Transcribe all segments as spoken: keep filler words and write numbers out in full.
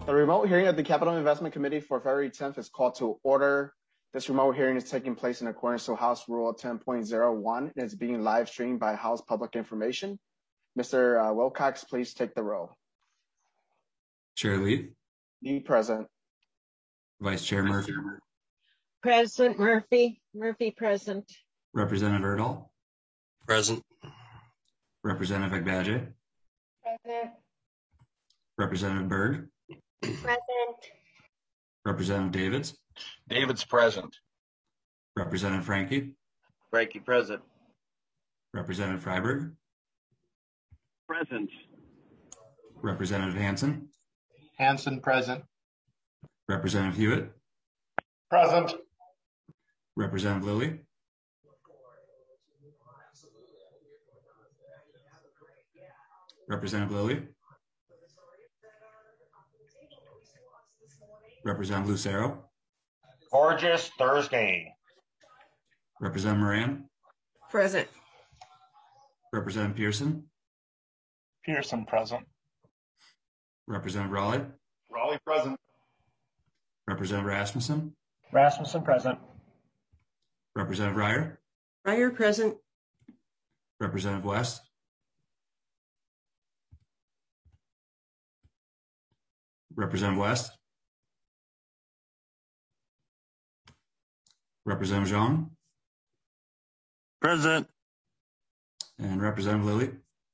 The remote hearing of the Capital Investment Committee for February tenth is called to order. This remote hearing is taking place in accordance to House Rule ten point oh one and is being live streamed by House Public Information. Mister Uh, Wilcox, please take the roll. Chair Lee. Lee present. Vice Chair Murphy. President Murphy. Murphy present. Representative Erdahl. Present. Representative Agbaje. Present. Representative Byrd. Present. Representative Davids. Davids present. Representative Frankie. Frankie present. Representative Freiberg. Present. Representative Hansen. Hansen present. Representative Hewitt. Present. Representative Lilly. Representative Lilly. Representative Lucero. Gorgeous Thursday. Representative Moran. Present. Representative Pearson. Pearson present. Representative Raleigh. Raleigh present. Representative Rasmussen. Rasmussen present. Representative Ryer. Ryer present. Representative West. Representative West. Representative Zhang. Present. And Representative Lilly.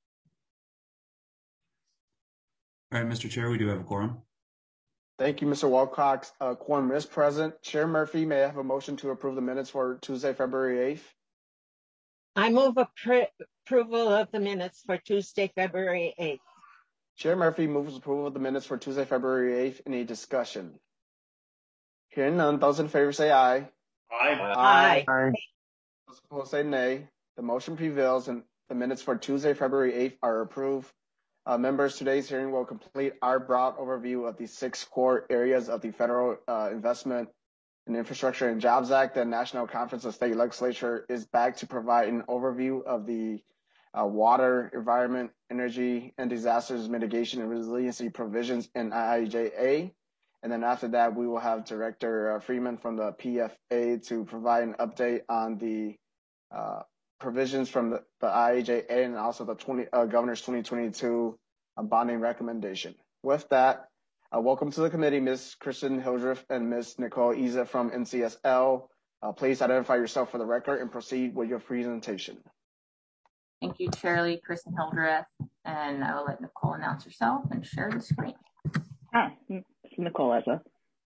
All right, Mister Chair, we do have a quorum. Thank you, Mister Wilcox. Uh, quorum is present. Chair Murphy, may I have a motion to approve the minutes for Tuesday, February eighth? I move appro- approval of the minutes for Tuesday, February eighth. Chair Murphy moves approval of the minutes for Tuesday, February eighth. Any discussion? Hearing none, those in favor say aye. Aye. Aye. Those opposed say nay. The motion prevails and the minutes for Tuesday, February eighth are approved. Uh, members, today's hearing will complete our broad overview of the six core areas of the Federal uh, Investment in Infrastructure and Jobs Act. The National Conference of State Legislature is back to provide an overview of the uh, water, environment, energy, and disasters mitigation and resiliency provisions in I I J A. And then after that, we will have Director uh, Freeman from the P F A to provide an update on the uh, provisions from the, the I I J A and also the twenty, uh, Governor's twenty twenty-two uh, bonding recommendation. With that, uh, welcome to the committee, Miz Kristen Hildreth and Miz Nicole Iza from N C S L. Uh, please identify yourself for the record and proceed with your presentation. Thank you, Chair Lee, Kristen Hildreth, and I will let Nicole announce herself and share the screen. Hi, this is Nicole Iza.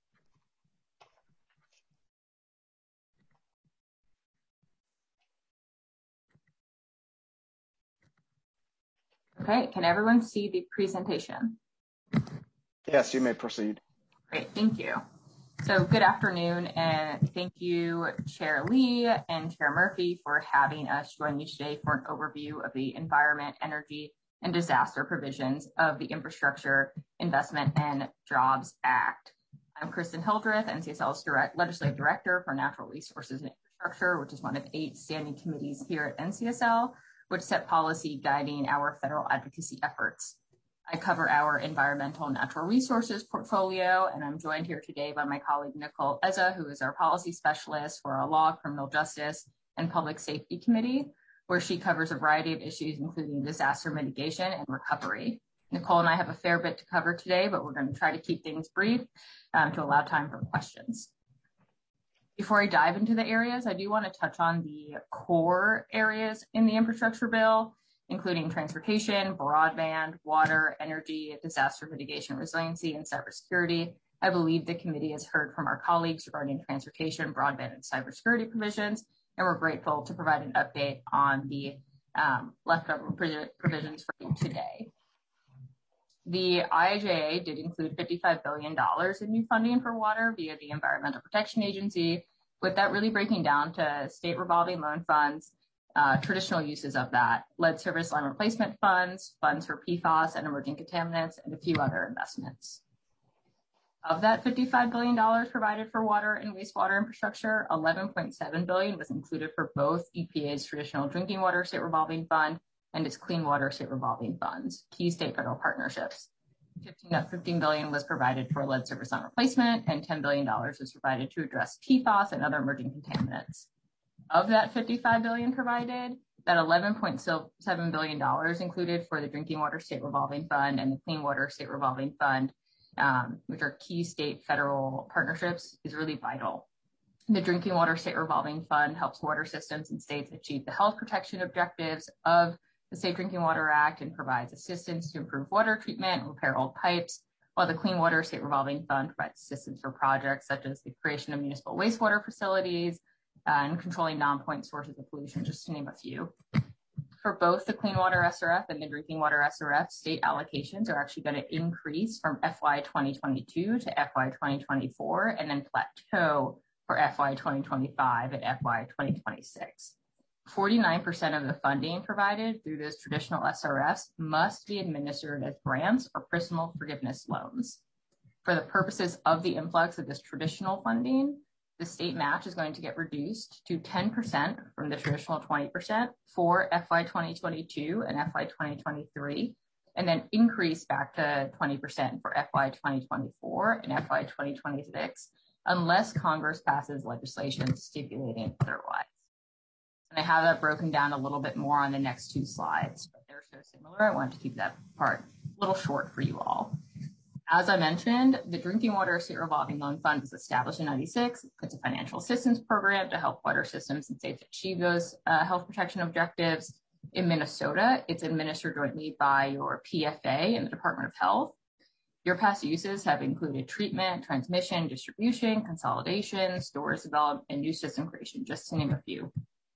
Okay, can everyone see the presentation? Yes, you may proceed. Great, thank you. So good afternoon, and thank you, Chair Lee and Chair Murphy, for having us join you today for an overview of the environment, energy, and disaster provisions of the Infrastructure Investment and Jobs Act. I'm Kristen Hildreth, N C S L's direct Legislative Director for Natural Resources and Infrastructure, which is one of eight standing committees here at N C S L, which set policy guiding our federal advocacy efforts. I cover our environmental and natural resources portfolio, and I'm joined here today by my colleague Nicole Iza, who is our policy specialist for our Law, Criminal Justice, and Public Safety Committee, where she covers a variety of issues, including disaster mitigation and recovery. Nicole and I have a fair bit to cover today, but we're going to try to keep things brief um, to allow time for questions. Before I dive into the areas, I do want to touch on the core areas in the infrastructure bill, including transportation, broadband, water, energy, disaster mitigation, resiliency, and cybersecurity. I believe the committee has heard from our colleagues regarding transportation, broadband, and cybersecurity provisions, and we're grateful to provide an update on the um, leftover provisions for you today. The I I J A did include fifty-five billion dollars in new funding for water via the Environmental Protection Agency, with that really breaking down to state revolving loan funds, uh, traditional uses of that, lead service line replacement funds, funds for P FAS and emerging contaminants, and a few other investments. Of that fifty-five billion dollars provided for water and wastewater infrastructure, eleven point seven billion dollars was included for both E P A's traditional drinking water state revolving fund and its clean water state revolving funds, key state federal partnerships. fifteen billion dollars was provided for lead service line replacement, and ten billion dollars was provided to address P FAS and other emerging contaminants. Of that fifty-five billion dollars provided, that eleven point seven billion dollars included for the Drinking Water State Revolving Fund and the Clean Water State Revolving Fund, um, which are key state federal partnerships, is really vital. The Drinking Water State Revolving Fund helps water systems and states achieve the health protection objectives of the Safe Drinking Water Act and provides assistance to improve water treatment and repair old pipes, while the Clean Water State Revolving Fund provides assistance for projects such as the creation of municipal wastewater facilities uh, and controlling non-point sources of pollution, just to name a few. For both the Clean Water S R F and the Drinking Water S R F, state allocations are actually going to increase from F Y twenty twenty-two to F Y twenty twenty-four and then plateau for F Y twenty twenty-five and F Y twenty twenty-six. forty-nine percent of the funding provided through those traditional S R Fs must be administered as grants or personal forgiveness loans. For the purposes of the influx of this traditional funding, the state match is going to get reduced to ten percent from the traditional twenty percent for F Y twenty twenty-two and F Y twenty twenty-three, and then increase back to twenty percent for F Y twenty twenty-four and F Y twenty twenty-six, unless Congress passes legislation stipulating otherwise. And I have that broken down a little bit more on the next two slides, but they're so similar, I wanted to keep that part a little short for you all. As I mentioned, the Drinking Water State Revolving Loan Fund was established in ninety-six. It's a financial assistance program to help water systems and states achieve those uh, health protection objectives. In Minnesota, it's administered jointly by your P F A and the Department of Health. Your past uses have included treatment, transmission, distribution, consolidation, storage development, and new system creation, just to name a few.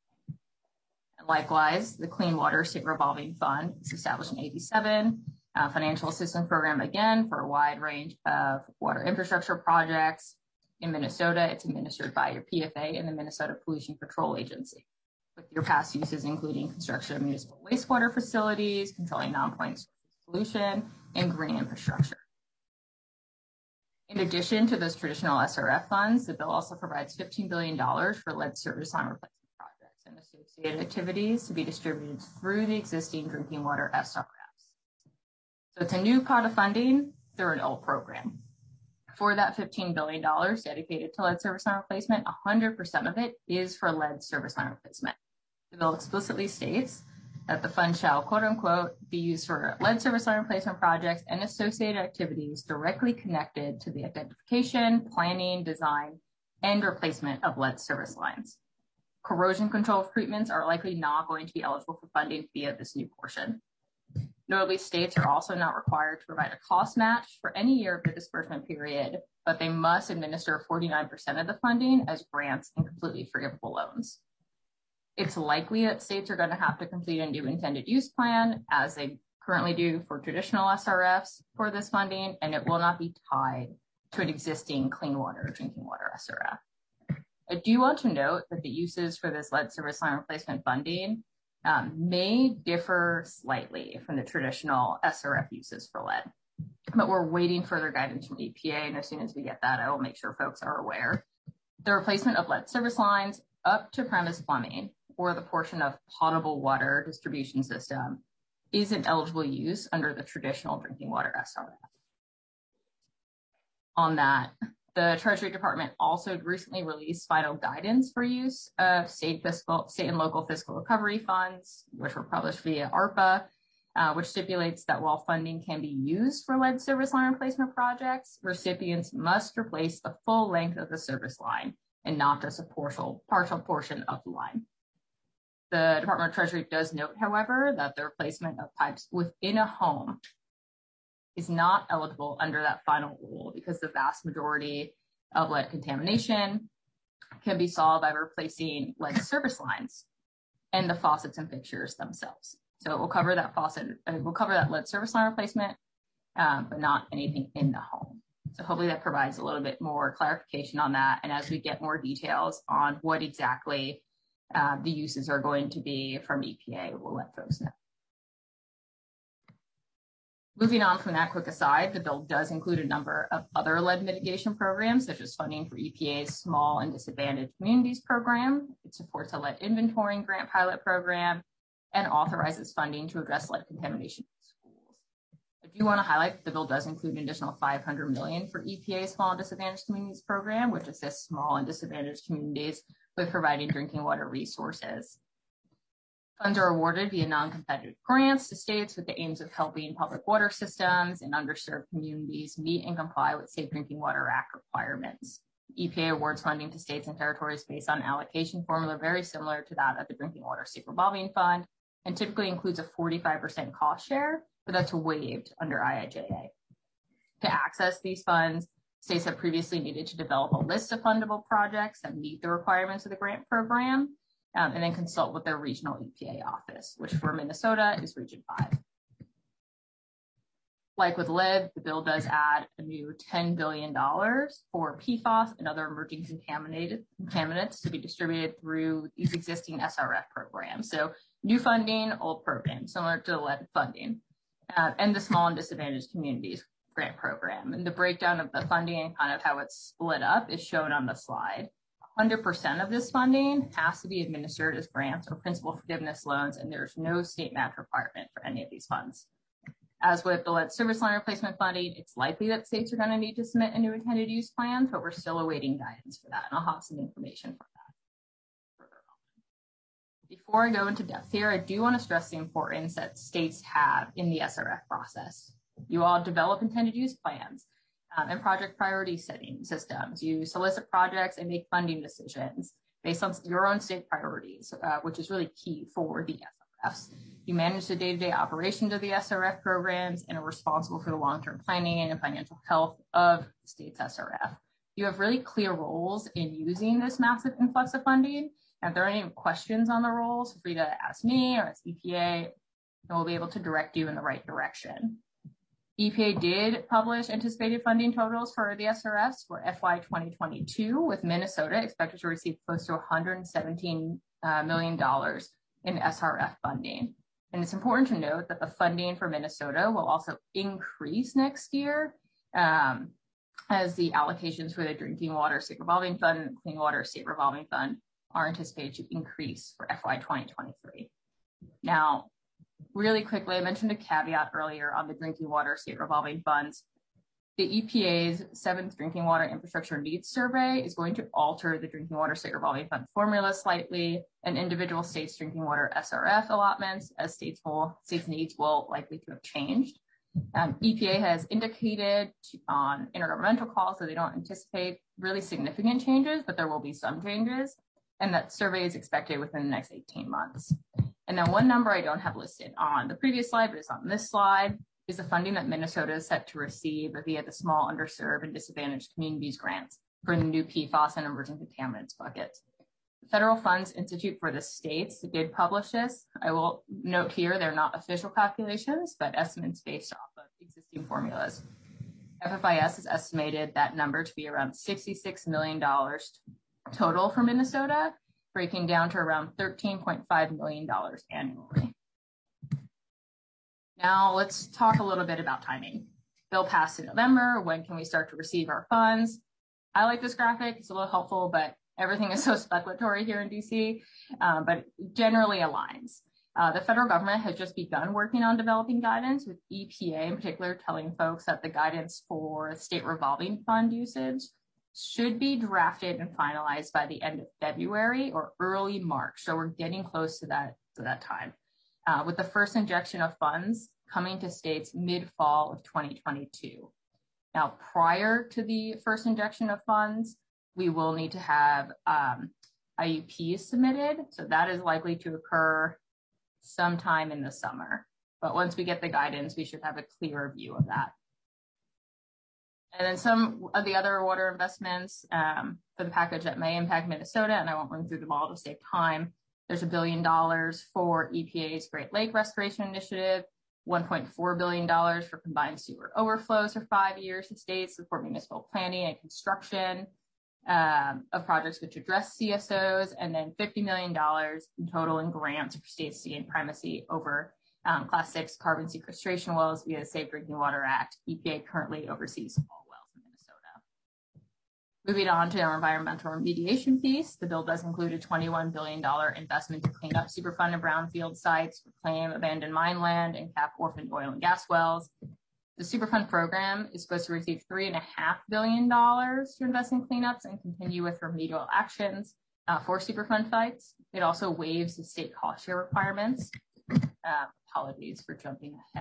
And likewise, the Clean Water State Revolving Fund was established in eighty-seven. Uh, financial assistance program, again, for a wide range of water infrastructure projects. In Minnesota, it's administered by your P F A and the Minnesota Pollution Control Agency, with your past uses including construction of municipal wastewater facilities, controlling non-point sources of pollution, and green infrastructure. In addition to those traditional S R F funds, the bill also provides fifteen billion dollars for lead service line replacement projects and associated activities to be distributed through the existing drinking water S R Fs. So it's a new pot of funding through an old program. For that fifteen billion dollars dedicated to lead service line replacement, one hundred percent of it is for lead service line replacement. The bill explicitly states that the fund shall, quote unquote, be used for lead service line replacement projects and associated activities directly connected to the identification, planning, design, and replacement of lead service lines. Corrosion control treatments are likely not going to be eligible for funding via this new portion. Notably, states are also not required to provide a cost match for any year of the disbursement period, but they must administer forty-nine percent of the funding as grants and completely forgivable loans. It's likely that states are going to have to complete a new intended use plan, as they currently do for traditional S R Fs for this funding, and it will not be tied to an existing clean water drinking water S R F. I do want to note that the uses for this lead service line replacement funding um, may differ slightly from the traditional S R F uses for lead, but we're waiting further guidance from E P A, and as soon as we get that, I will make sure folks are aware. The replacement of lead service lines up to premise plumbing, or the portion of potable water distribution system, is an eligible use under the traditional drinking water S R F. On that, the Treasury Department also recently released final guidance for use of state fiscal, state and local fiscal recovery funds, which were published via ARPA, uh, which stipulates that while funding can be used for lead service line replacement projects, recipients must replace the full length of the service line and not just a partial, partial portion of the line. The Department of Treasury does note, however, that the replacement of pipes within a home is not eligible under that final rule because the vast majority of lead contamination can be solved by replacing lead service lines and the faucets and fixtures themselves. So it will cover that faucet, it will cover that lead service line replacement, um, but not anything in the home. So hopefully that provides a little bit more clarification on that. And as we get more details on what exactly uh, the uses are going to be from E P A, we'll let folks know. Moving on from that quick aside, the bill does include a number of other lead mitigation programs, such as funding for E P A's Small and Disadvantaged Communities program. It supports a lead inventorying grant pilot program and authorizes funding to address lead contamination in schools. I do want to highlight that the bill does include an additional five hundred million dollars for E P A Small and Disadvantaged Communities Program, which assists small and disadvantaged communities with providing drinking water resources. Funds are awarded via non-competitive grants to states with the aims of helping public water systems and underserved communities meet and comply with Safe Drinking Water Act requirements. E P A awards funding to states and territories based on allocation formula very similar to that of the Drinking Water State Revolving Fund, and typically includes a forty-five percent cost share, but that's waived under I I J A. To access these funds, states have previously needed to develop a list of fundable projects that meet the requirements of the grant program, um, and then consult with their regional E P A office, which for Minnesota is Region five. Like with L I B, the bill does add a new ten billion dollars for P FAS and other emerging contaminated contaminants to be distributed through these existing S R F programs. So new funding, old program, similar to the L I B funding, uh, and the Small and Disadvantaged Communities Grant Program. And the breakdown of the funding and kind of how it's split up is shown on the slide. one hundred percent of this funding has to be administered as grants or principal forgiveness loans, and there's no state match requirement for any of these funds. As with the lead service line replacement funding, it's likely that states are going to need to submit a new intended use plan, but we're still awaiting guidance for that, and I'll have some information for that further on. Before I go into depth here, I do want to stress the importance that states have in the S R F process. You all develop intended use plans um, and project priority setting systems. You solicit projects and make funding decisions based on your own state priorities, uh, which is really key for the S R Fs. You manage the day-to-day operations of the S R F programs and are responsible for the long-term planning and financial health of the state's S R F. You have really clear roles in using this massive influx of funding. And if there are any questions on the roles, feel free to ask me or ask E P A, and we'll be able to direct you in the right direction. E P A did publish anticipated funding totals for the S R Fs for F Y twenty twenty-two, with Minnesota expected to receive close to one hundred seventeen million dollars in S R F funding. And it's important to note that the funding for Minnesota will also increase next year um, as the allocations for the Drinking Water State Revolving Fund and Clean Water State Revolving Fund are anticipated to increase for F Y twenty twenty-three. Now, really quickly, I mentioned a caveat earlier on the Drinking Water State Revolving Funds. The E P A's seventh Drinking Water Infrastructure Needs Survey is going to alter the Drinking Water State Revolving Fund formula slightly, and individual states' drinking water S R F allotments as states will, states' needs will likely to have changed. Um, E P A has indicated to, on intergovernmental calls that they don't anticipate really significant changes, but there will be some changes, and that survey is expected within the next eighteen months. And then one number I don't have listed on the previous slide, but it's on this slide, is the funding that Minnesota is set to receive via the Small, Underserved, and Disadvantaged Communities grants for the new P FAS and emerging contaminants buckets. The Federal Funds Institute for the States did publish this. I will note here they're not official calculations, but estimates based off of existing formulas. F F I S has estimated that number to be around sixty-six million dollars total for Minnesota, breaking down to around thirteen point five million dollars annually. Now let's talk a little bit about timing. Bill passed in November. When can we start to receive our funds? I like this graphic. It's a little helpful, but everything is so speculatory here in D C, um, but generally aligns. Uh, the federal government has just begun working on developing guidance, with E P A in particular telling folks that the guidance for state revolving fund usage should be drafted and finalized by the end of February or early March. So we're getting close to that, to that time. Uh, with the first injection of funds coming to states mid-fall of twenty twenty-two. Now, prior to the first injection of funds, we will need to have um, I U Ps submitted. So that is likely to occur sometime in the summer. But once we get the guidance, we should have a clearer view of that. And then some of the other water investments um, for the package that may impact Minnesota, and I won't run through them all to save time. There's a billion dollars for E P A's Great Lake Restoration Initiative, one point four billion dollars for combined sewer overflows for five years to states support municipal planning and construction um, of projects which address C S Os, and then fifty million dollars in total in grants for states to gain primacy over um, Class six carbon sequestration wells via the Safe Drinking Water Act. E P A currently oversees all wells in Minnesota. Moving on to our environmental remediation piece, the bill does include a twenty-one billion dollars investment to clean up Superfund and brownfield sites, reclaim abandoned mine land, and cap orphaned oil and gas wells. The Superfund program is supposed to receive three and a half billion dollars to invest in cleanups and continue with remedial actions uh, for Superfund sites. It also waives the state cost share requirements. Uh, apologies for jumping ahead.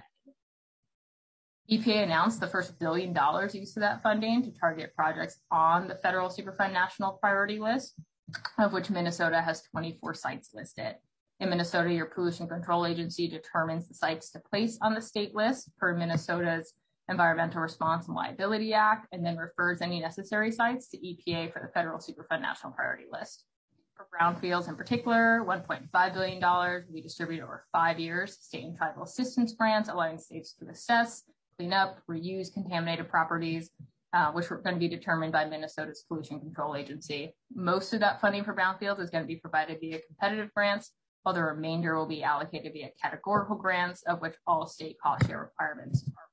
E P A announced the first billion dollars used of that funding to target projects on the federal Superfund national priority list, of which Minnesota has twenty-four sites listed. In Minnesota, your pollution control agency determines the sites to place on the state list per Minnesota's Environmental Response and Liability Act, and then refers any necessary sites to E P A for the federal Superfund national priority list. For brownfields in particular, one point five billion dollars will be distributed over five years, state and tribal assistance grants, allowing states to assess, clean up, reuse contaminated properties, uh, which are going to be determined by Minnesota's pollution control agency. Most of that funding for brownfields is going to be provided via competitive grants, while the remainder will be allocated via categorical grants, of which all state cost share requirements are.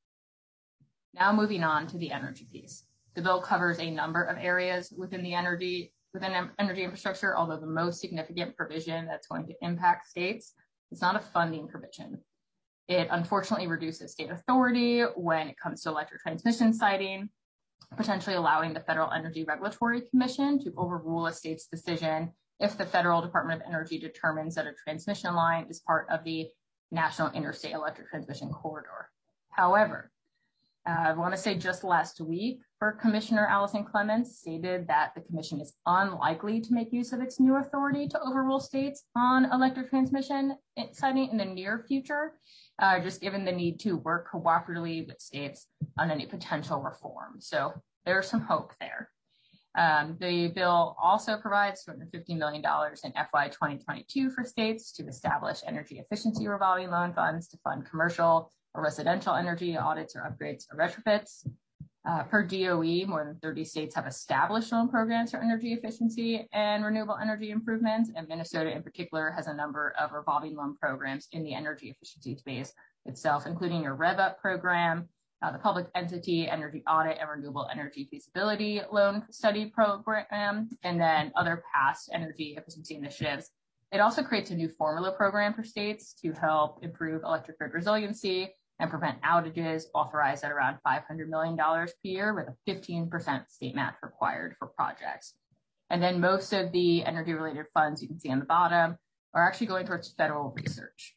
Now moving on to the energy piece. The bill covers a number of areas within the energy within energy infrastructure, although the most significant provision that's going to impact states is not a funding provision. It unfortunately reduces state authority when it comes to electric transmission siting, potentially allowing the Federal Energy Regulatory Commission to overrule a state's decision if the Federal Department of Energy determines that a transmission line is part of the National Interstate Electric Transmission Corridor. However, uh, I want to say just last week, FERC Commissioner Allison Clements stated that the commission is unlikely to make use of its new authority to overrule states on electric transmission siting in the near future, uh, just given the need to work cooperatively with states on any potential reform. So there's some hope there. Um, the bill also provides two hundred fifty million dollars in F Y twenty twenty-two for states to establish energy efficiency revolving loan funds to fund commercial or residential energy audits or upgrades or retrofits. Uh, per D O E, more than thirty states have established loan programs for energy efficiency and renewable energy improvements, and Minnesota in particular has a number of revolving loan programs in the energy efficiency space itself, including your RevUp program, uh, the Public Entity Energy Audit and Renewable Energy Feasibility Loan Study Program, and then other past energy efficiency initiatives. It also creates a new formula program for states to help improve electric grid resiliency and prevent outages, authorized at around five hundred million dollars per year with a fifteen percent state match required for projects. And then most of the energy related funds you can see on the bottom are actually going towards federal research.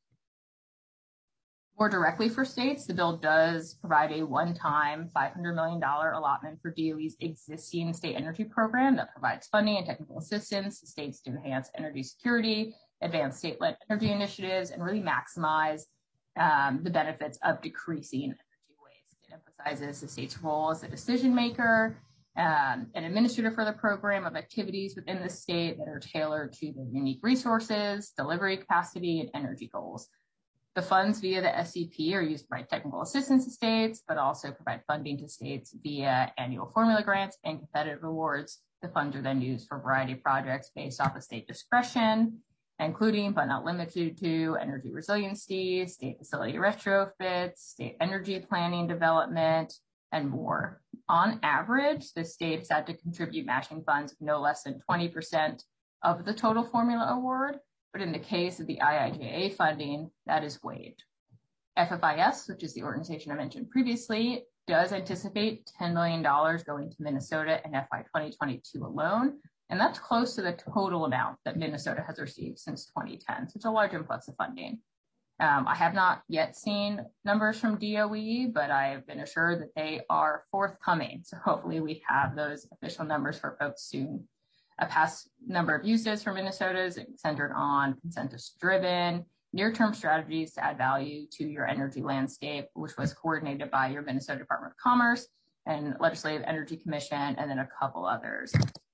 More directly for states, the bill does provide a one-time five hundred million dollars allotment for D O E's existing state energy program that provides funding and technical assistance to states to enhance energy security, advance state-led energy initiatives, and really maximize Um, the benefits of decreasing energy waste. It emphasizes the state's role as a decision maker um, and administrator for the program of activities within the state that are tailored to the unique resources, delivery capacity, and energy goals. The funds via the S C P are used to provide technical assistance to states, but also provide funding to states via annual formula grants and competitive awards. The funds are then used for a variety of projects based off of state discretion, including but not limited to energy resiliency, state facility retrofits, state energy planning development, and more. On average, the state has had to contribute matching funds of no less than twenty percent of the total formula award, but in the case of the I I J A funding, that is waived. F F I S, which is the organization I mentioned previously, does anticipate ten million dollars going to Minnesota in F Y twenty twenty-two alone, and that's close to the total amount that Minnesota has received since twenty ten. So it's a large influx of funding. Um, I have not yet seen numbers from D O E, but I have been assured that they are forthcoming. So hopefully we have those official numbers for folks soon. A past number of uses for Minnesota is centered on consensus-driven, near-term strategies to add value to your energy landscape, which was coordinated by your Minnesota Department of Commerce and Legislative Energy Commission, and then a couple others.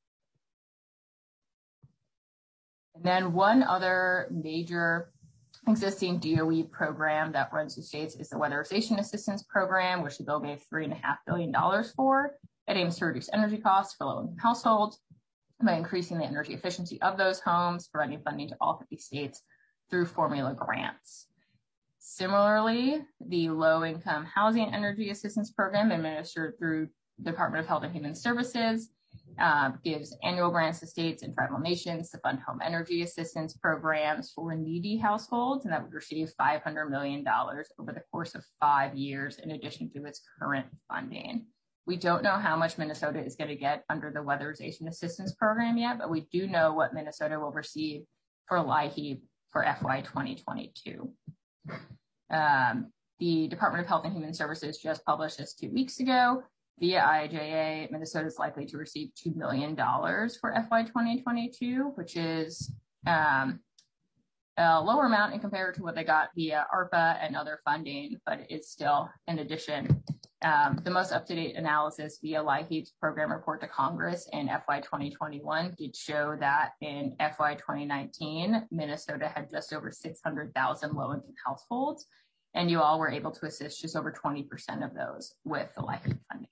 And then one other major existing D O E program that runs the states is the Weatherization Assistance Program, which the bill gave three and a half billion dollars for. It aims to reduce energy costs for low-income households by increasing the energy efficiency of those homes, providing funding to all fifty states through formula grants. Similarly, the Low-Income Housing Energy Assistance Program, administered through the Department of Health and Human Services, uh, gives annual grants to states and tribal nations to fund home energy assistance programs for needy households, and that would receive five hundred million dollars over the course of five years in addition to its current funding. We don't know how much Minnesota is going to get under the Weatherization Assistance Program yet, but we do know what Minnesota will receive for LIHEAP for F Y twenty twenty-two. Um, the Department of Health and Human Services just published this two weeks ago. Via I I J A, Minnesota is likely to receive two million dollars for F Y twenty twenty-two, which is um, a lower amount in compared to what they got via ARPA and other funding, but it's still in addition. Um, the most up-to-date analysis via LIHEAP's program report to Congress in F Y twenty twenty-one did show that in F Y twenty nineteen, Minnesota had just over six hundred thousand low-income households, and you all were able to assist just over twenty percent of those with the LIHEAP funding.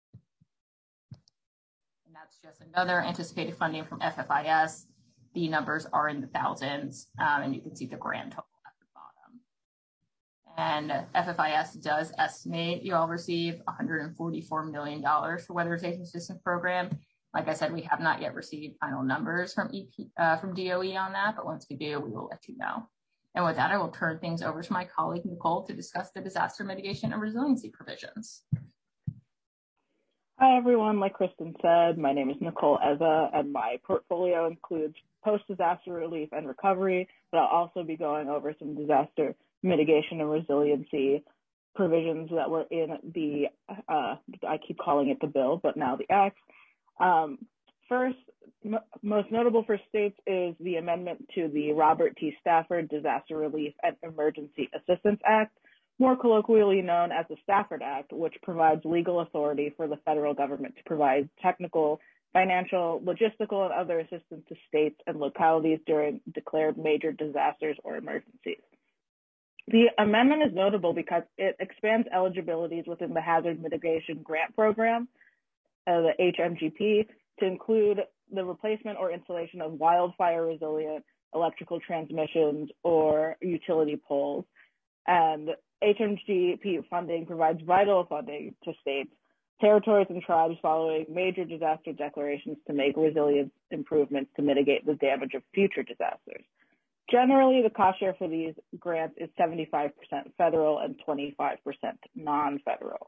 And that's just another anticipated funding from F F I S. The numbers are in the thousands, um, and you can see the grand total at the bottom. And F F I S does estimate you all receive one hundred forty-four million dollars for Weatherization Assistance Program. Like I said, we have not yet received final numbers from E P, uh, from D O E on that, but once we do, we will let you know. And with that, I will turn things over to my colleague, Nicole, to discuss the disaster mitigation and resiliency provisions. Hi, everyone. Like Kristen said, my name is Nicole Eza, and my portfolio includes post-disaster relief and recovery, but I'll also be going over some disaster mitigation and resiliency provisions that were in the, uh, I keep calling it the bill, but now the act. Um, first, m most notable for states is the amendment to the Robert T. Stafford Disaster Relief and Emergency Assistance Act, more colloquially known as the Stafford Act, which provides legal authority for the federal government to provide technical, financial, logistical, and other assistance to states and localities during declared major disasters or emergencies. The amendment is notable because it expands eligibilities within the Hazard Mitigation Grant Program, uh, the H M G P, to include the replacement or installation of wildfire-resilient electrical transmissions or utility poles. And H M G P funding provides vital funding to states, territories, and tribes following major disaster declarations to make resilience improvements to mitigate the damage of future disasters. Generally, the cost share for these grants is seventy-five percent federal and twenty-five percent non-federal.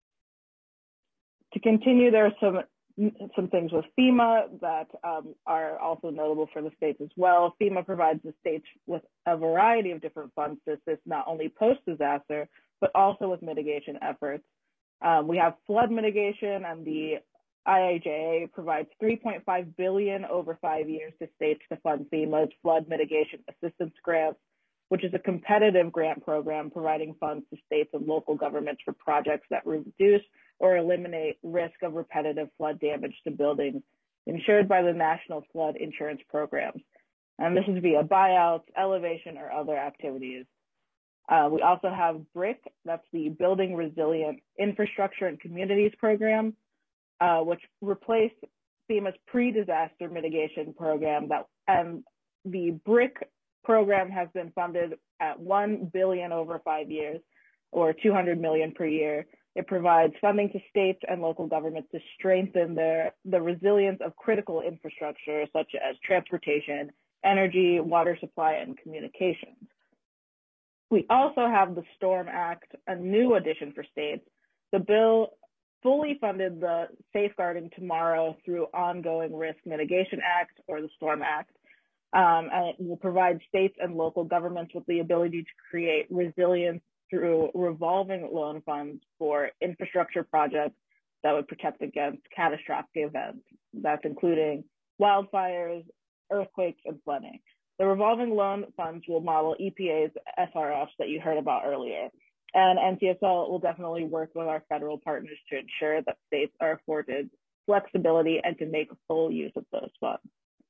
To continue, there are some some things with FEMA that um, are also notable for the states as well. FEMA provides the states with a variety of different funds to assist not only post-disaster, but also with mitigation efforts. Um, we have flood mitigation, and the I I J A provides three point five billion dollars over five years to states to fund FEMA's flood mitigation assistance grants, which is a competitive grant program providing funds to states and local governments for projects that reduce or eliminate risk of repetitive flood damage to buildings insured by the National Flood Insurance Programs. And this is via buyouts, elevation, or other activities. Uh, we also have BRIC, that's the Building Resilient Infrastructure and Communities Program, uh, which replaced FEMA's pre-disaster mitigation program. That, and the BRIC program has been funded at one billion dollars over five years, or two hundred million dollars per year. It provides funding to states and local governments to strengthen their, the resilience of critical infrastructure, such as transportation, energy, water supply, and communications. We also have the STORM Act, a new addition for states. The bill fully funded the Safeguarding Tomorrow through Ongoing Risk Mitigation Act, or the STORM Act, um, and it will provide states and local governments with the ability to create resilience through revolving loan funds for infrastructure projects that would protect against catastrophic events. That's including wildfires, earthquakes, and flooding. The revolving loan funds will model E P A's S R Fs that you heard about earlier. And N C S L will definitely work with our federal partners to ensure that states are afforded flexibility and can make full use of those funds.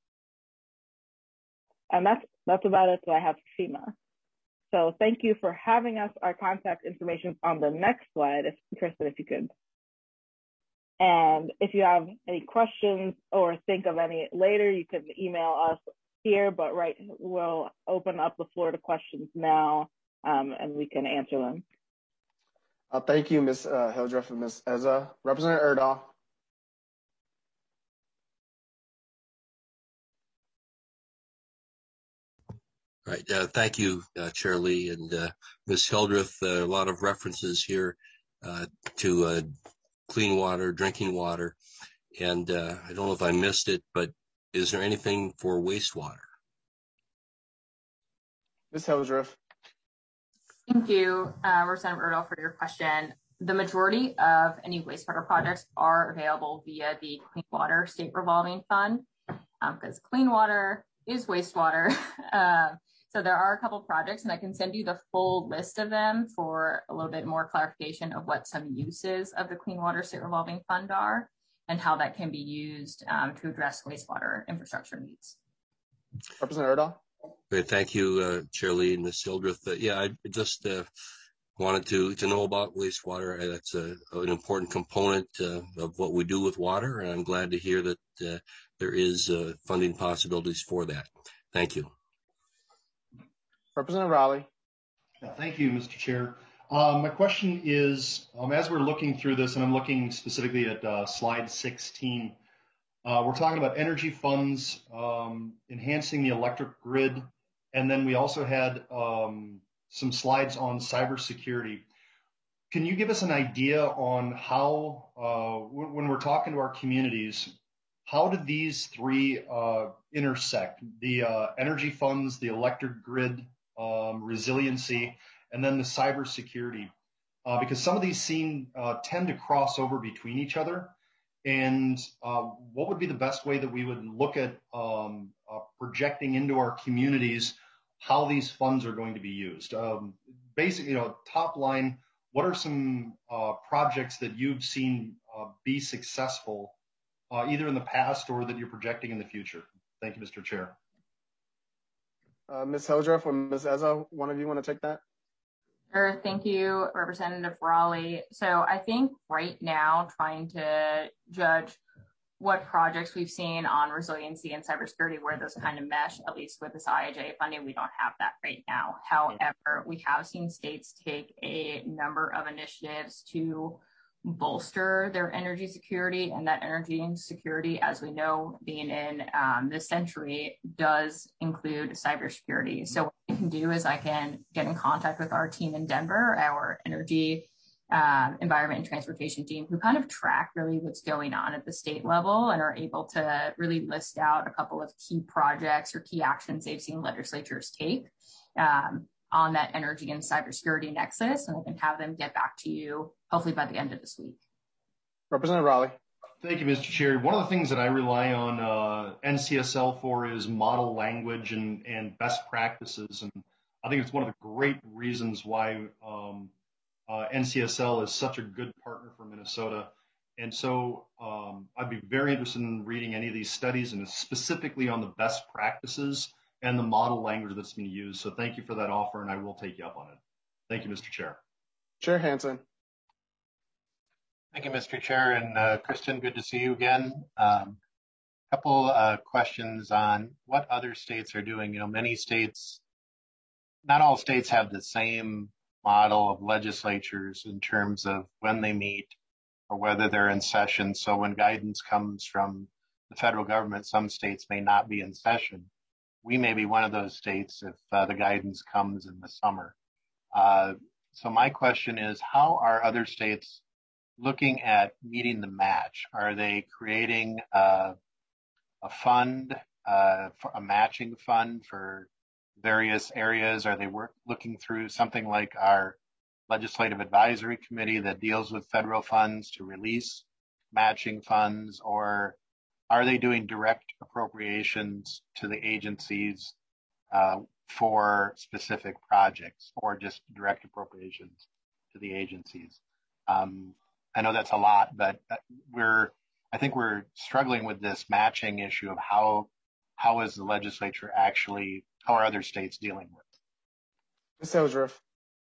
And that's, that's about it that I have for FEMA. So thank you for having us. Our contact information is on the next slide, if Kristen, if you could. And if you have any questions or think of any later, you can email us here, but right, we'll open up the floor to questions now, um, and we can answer them. Uh, thank you, Miz Uh, Hildreth and Miz Eza. Representative Erdahl. Right. Uh, thank you, uh, Chair Lee and uh, Miz Hildreth. Uh, a lot of references here uh, to uh, clean water, drinking water. And uh, I don't know if I missed it, but is there anything for wastewater? Miz Hildreth. Thank you, uh, Representative Erdahl, for your question. The majority of any wastewater projects are available via the Clean Water State Revolving Fund, because um, clean water is wastewater. uh, so there are a couple projects, and I can send you the full list of them for a little bit more clarification of what some uses of the Clean Water State Revolving Fund are and how that can be used um, to address wastewater infrastructure needs. Representative Erdahl. Great, thank you, uh, Chair Lee and Miz Hildreth. Uh, yeah, I just uh, wanted to to know about wastewater. Uh, that's a, an important component uh, of what we do with water, and I'm glad to hear that uh, there is uh, funding possibilities for that. Thank you. Representative Raleigh. Yeah, thank you, Mister Chair. Um, my question is, um, as we're looking through this, and I'm looking specifically at uh, slide sixteen, uh, we're talking about energy funds, um, enhancing the electric grid, and then we also had um, some slides on cybersecurity. Can you give us an idea on how, uh, when, when we're talking to our communities, how do these three uh, intersect? The uh, energy funds, the electric grid, um, resiliency, and then the cybersecurity, uh, because some of these seem uh, tend to cross over between each other. And uh, what would be the best way that we would look at um, uh, projecting into our communities how these funds are going to be used? Um, basically, you know, top line, what are some uh, projects that you've seen uh, be successful, uh, either in the past or that you're projecting in the future? Thank you, Mister Chair. Uh, Miz Hildreth or Miz Eza, one of you want to take that? Sure. Thank you, Representative Raleigh. So I think right now, trying to judge what projects we've seen on resiliency and cybersecurity, where those kind of mesh, at least with this I I J funding, we don't have that right now. However, we have seen states take a number of initiatives to bolster their energy security, and that energy security, as we know, being in um, this century, does include cybersecurity. So what I can do is I can get in contact with our team in Denver, our energy, um, environment and transportation team, who kind of track really what's going on at the state level and are able to really list out a couple of key projects or key actions they've seen legislatures take um, on that energy and cybersecurity nexus, and I can have them get back to you hopefully by the end of this week. Representative Raleigh. Thank you, Mister Chair. One of the things that I rely on uh, N C S L for is model language and, and best practices, and I think it's one of the great reasons why um, uh, N C S L is such a good partner for Minnesota. And so um, I'd be very interested in reading any of these studies, and specifically on the best practices and the model language that's being used. So thank you for that offer, and I will take you up on it. Thank you, Mister Chair. Chair Hansen. Thank you, Mister Chair. And uh, Kristen, good to see you again. A um, couple uh, questions on what other states are doing. You know, many states, not all states have the same model of legislatures in terms of when they meet or whether they're in session. So when guidance comes from the federal government, some states may not be in session. We may be one of those states if uh, the guidance comes in the summer. Uh, so my question is, how are other states looking at meeting the match? Are they creating uh, a fund, uh, for a matching fund for various areas? Are they work, looking through something like our legislative advisory committee that deals with federal funds to release matching funds? Or are they doing direct appropriations to the agencies uh, for specific projects, or just direct appropriations to the agencies? Um, I know that's a lot, but we're, I think we're struggling with this matching issue of how, how is the legislature actually, how are other states dealing with it? Miz Hildreth.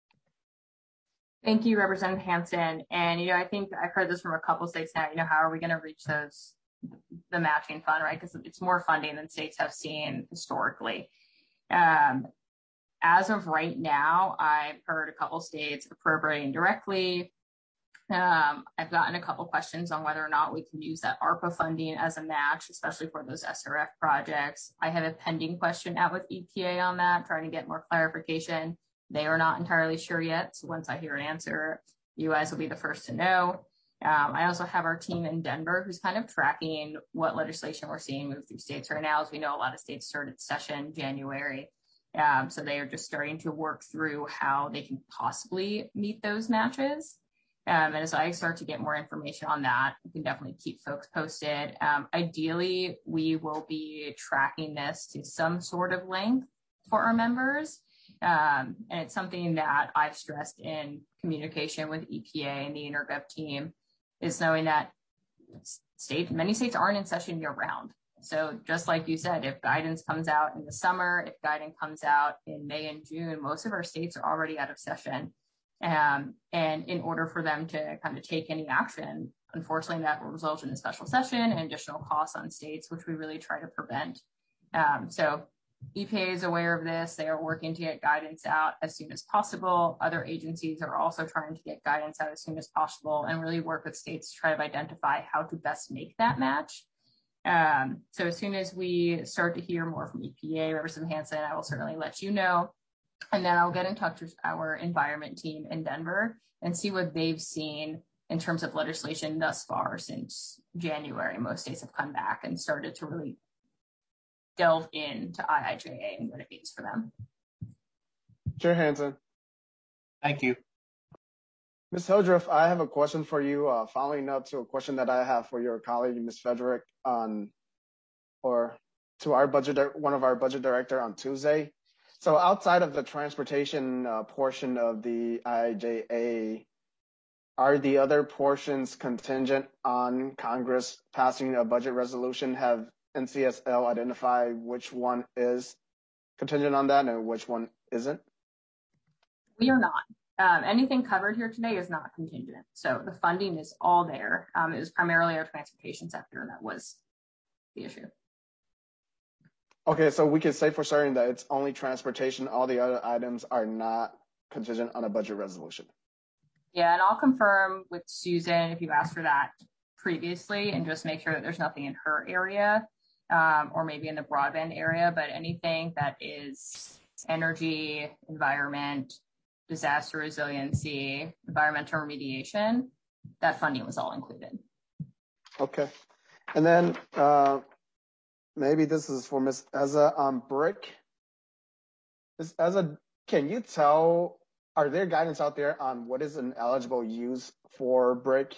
Thank you, Representative Hansen. And, you know, I think I've heard this from a couple of states now, you know, how are we going to reach those, the matching fund, right? Because it's more funding than states have seen historically. Um, as of right now, I've heard a couple states appropriating directly. Um, I've gotten a couple questions on whether or not we can use that ARPA funding as a match, especially for those S R F projects. I have a pending question out with E P A on that, trying to get more clarification. They are not entirely sure yet. So once I hear an answer, you guys will be the first to know. Um, I also have our team in Denver who's kind of tracking what legislation we're seeing move through states right now. As we know, a lot of states started session January. Um, so they are just starting to work through how they can possibly meet those matches. Um, and as I start to get more information on that, we can definitely keep folks posted. Um, ideally, we will be tracking this to some sort of length for our members. Um, and it's something that I've stressed in communication with E P A and the InterGov team, is knowing that state, many states aren't in session year round. So just like you said, if guidance comes out in the summer, if guidance comes out in May and June, most of our states are already out of session. Um, and in order for them to kind of take any action, unfortunately, that will result in a special session and additional costs on states, which we really try to prevent. Um, so E P A is aware of this. They are working to get guidance out as soon as possible. Other agencies are also trying to get guidance out as soon as possible and really work with states to try to identify how to best make that match. Um, so as soon as we start to hear more from E P A, Representative Hansen, I will certainly let you know. And then I'll get in touch with our environment team in Denver and see what they've seen in terms of legislation thus far since January. Most states have come back and started to really delve into I I J A and what it means for them. Chair Hansen. Thank you. Miz Hildreth, I have a question for you, uh, following up to a question that I have for your colleague, Miz Frederick, on, or to our budget, one of our budget director on Tuesday. So outside of the transportation uh, portion of the I I J A, are the other portions contingent on Congress passing a budget resolution? Have N C S L identify which one is contingent on that and which one isn't? We are not. Um, anything covered here today is not contingent. So the funding is all there. Um, it was primarily our transportation sector, and that was the issue. Okay, so we can say for certain that it's only transportation. All the other items are not contingent on a budget resolution. Yeah, and I'll confirm with Susan if you asked for that previously and just make sure that there's nothing in her area um, or maybe in the broadband area, but anything that is energy, environment, disaster resiliency, environmental remediation, that funding was all included. Okay. And then uh, maybe this is for Miz Eza on BRIC. Miz Eza, can you tell, are there guidance out there on what is an eligible use for BRIC?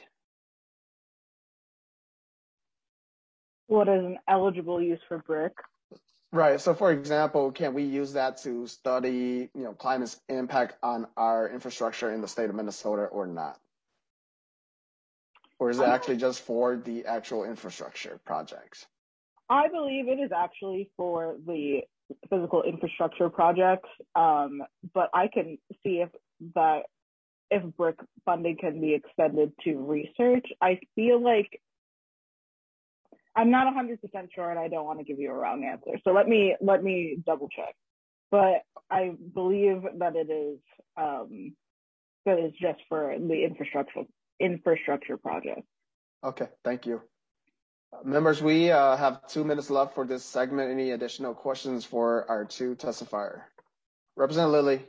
What is an eligible use for BRIC? Right. So, for example, can we use that to study, you know, climate's impact on our infrastructure in the state of Minnesota or not? Or is it actually just for the actual infrastructure projects? I believe it is actually for the physical infrastructure projects, um, but I can see if that if BRIC funding can be extended to research. I feel like I'm not one hundred percent sure, and I don't want to give you a wrong answer. So let me let me double check. But I believe that it is um, that it's just for the infrastructure infrastructure project. Okay, thank you. Uh, members, we uh, have two minutes left for this segment. Any additional questions for our two testifiers? Representative Lilly.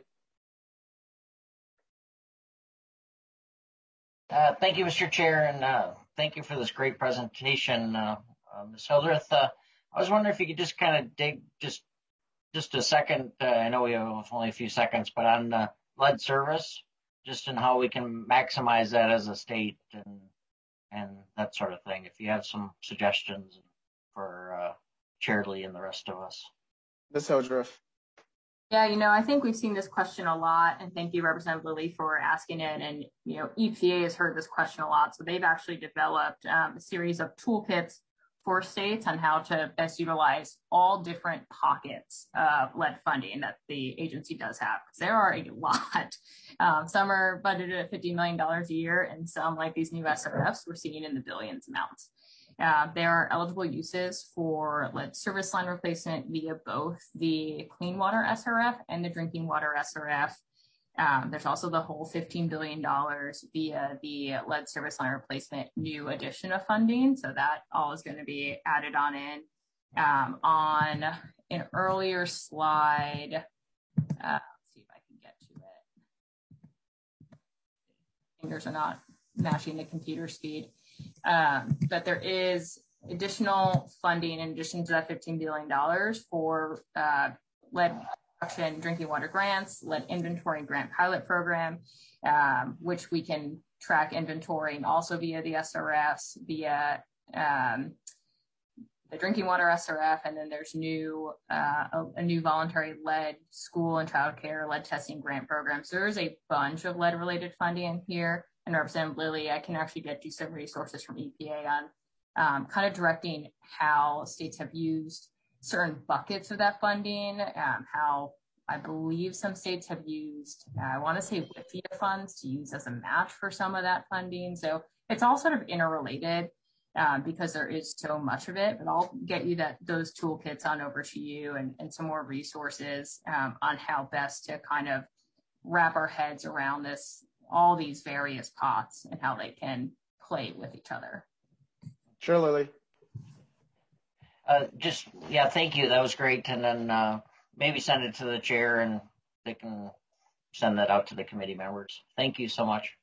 Uh, thank you, Mister Chair, and uh, thank you for this great presentation, uh, uh, Miz Hildreth. Uh, I was wondering if you could just kind of dig just just a second. Uh, I know we have only a few seconds, but on uh, lead service, just in how we can maximize that as a state and and that sort of thing. If you have some suggestions for uh, Chair Lee and the rest of us. Miz Hildreth. Yeah, you know, I think we've seen this question a lot, and thank you, Representative Lilly, for asking it. And, you know, E P A has heard this question a lot, so they've actually developed um, a series of toolkits for states on how to best utilize all different pockets of lead funding that the agency does have, because there are a lot. Um, some are budgeted at fifty million dollars a year, and some, like these new S R Fs, we're seeing in the billions amounts. Uh, there are eligible uses for lead service line replacement via both the clean water S R F and the drinking water S R F. Um, there's also the whole fifteen billion dollars via the lead service line replacement new addition of funding. So that all is going to be added on in. Um, on an earlier slide, uh, let's see if I can get to it. Fingers are not matching the computer speed. Um, but there is additional funding in addition to that fifteen billion dollars for uh, lead reduction drinking water grants, lead inventory grant pilot program, um, which we can track inventorying also via the S R Fs, via um, the drinking water S R F, and then there's new uh, a, a new voluntary lead school and childcare lead testing grant program. So there's a bunch of lead related funding in here. And Representative Lilly, I can actually get you some resources from E P A on um, kind of directing how states have used certain buckets of that funding, um, how I believe some states have used, uh, I want to say WIFIA funds to use as a match for some of that funding. So it's all sort of interrelated um, because there is so much of it, but I'll get you that those toolkits on over to you and, and some more resources um, on how best to kind of wrap our heads around this, all these various pots and how they can play with each other. Sure, Lily. Uh, just, yeah, thank you. That was great. And then uh, maybe send it to the chair and they can send that out to the committee members. Thank you so much.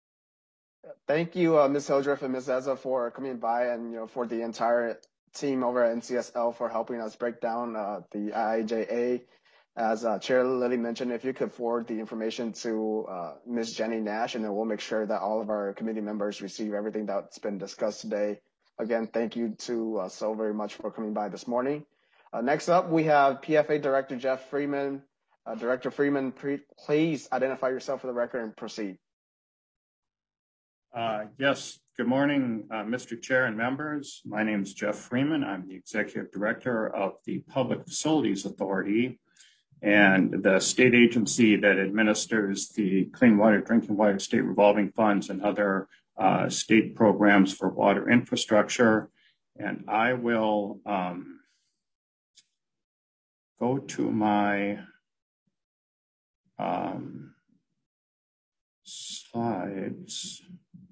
Thank you, uh, Miz Hildreth and Miz Eza, for coming by, and you know, for the entire team over at N C S L for helping us break down uh, the I I J A. As uh, Chair Lilly mentioned, if you could forward the information to uh, Miz Jenny Nash, and then we'll make sure that all of our committee members receive everything that's been discussed today. Again, thank you to uh, so very much for coming by this morning. Uh, next up, we have P F A Director Jeff Freeman. Uh, Director Freeman, pre- please identify yourself for the record and proceed. Uh, yes, good morning, uh, Mister Chair and members. My name is Jeff Freeman. I'm the Executive Director of the Public Facilities Authority and the state agency that administers the Clean Water, Drinking Water State Revolving Funds and other uh, state programs for water infrastructure. And I will um, go to my um, slides.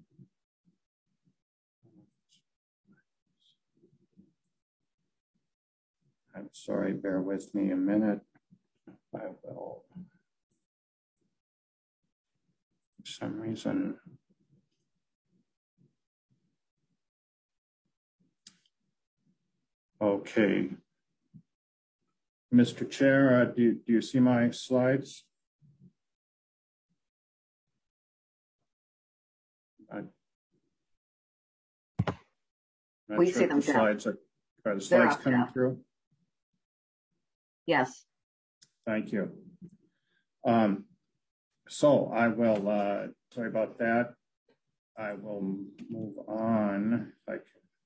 I'm sorry, bear with me a minute. I will, for some reason, okay. Mister Chair, uh, do, do you see my slides? I, we see them, the slides are, are the slides up, coming Jeff. through? Yes. Thank you. Um, so I will, uh, sorry about that. I will move on if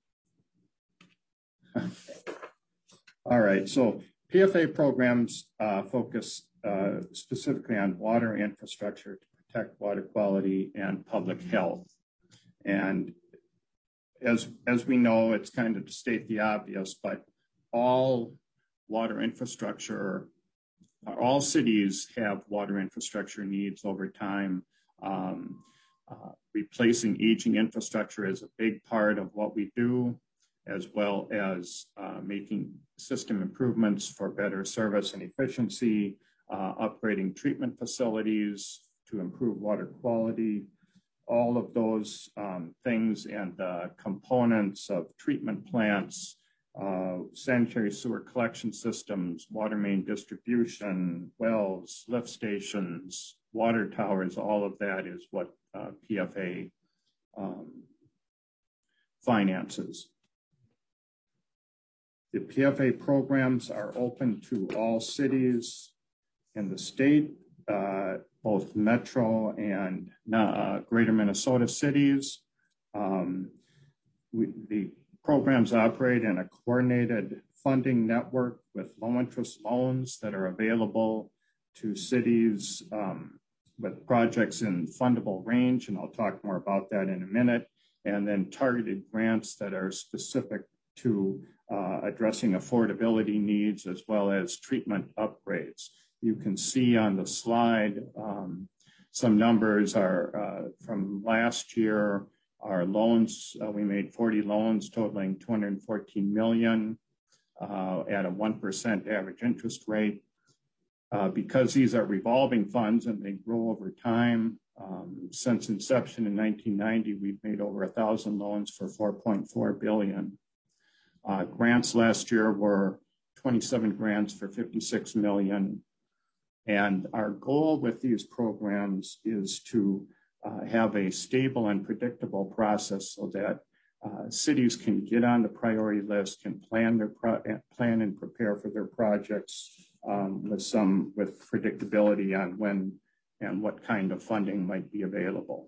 I can. All right, so P F A programs uh, focus uh, specifically on water infrastructure to protect water quality and public health. And as, as we know, it's kind of to state the obvious, but all water infrastructure, all cities have water infrastructure needs over time. Um, uh, replacing aging infrastructure is a big part of what we do, as well as uh, making system improvements for better service and efficiency, uh, upgrading treatment facilities to improve water quality. All of those um, things and the components of treatment plants, Uh, sanitary sewer collection systems, water main distribution, wells, lift stations, water towers, all of that is what uh, P F A um, finances. The P F A programs are open to all cities in the state, uh, both metro and uh, greater Minnesota cities. Um, we, the programs operate in a coordinated funding network with low interest loans that are available to cities um, with projects in fundable range, and I'll talk more about that in a minute, and then targeted grants that are specific to uh, addressing affordability needs as well as treatment upgrades. you can see on the slide, um, some numbers are uh, from last year. Our loans, uh, we made forty loans totaling two hundred fourteen million dollars uh, at a one percent average interest rate. Uh, because these are revolving funds and they grow over time, um, since inception in nineteen ninety, we've made over a thousand loans for four point four billion dollars. Uh, grants last year were twenty-seven grants for fifty-six million dollars. And our goal with these programs is to uh, have a stable and predictable process so that uh, cities can get on the priority list, can plan their pro plan and prepare for their projects um, with some with predictability on when and what kind of funding might be available.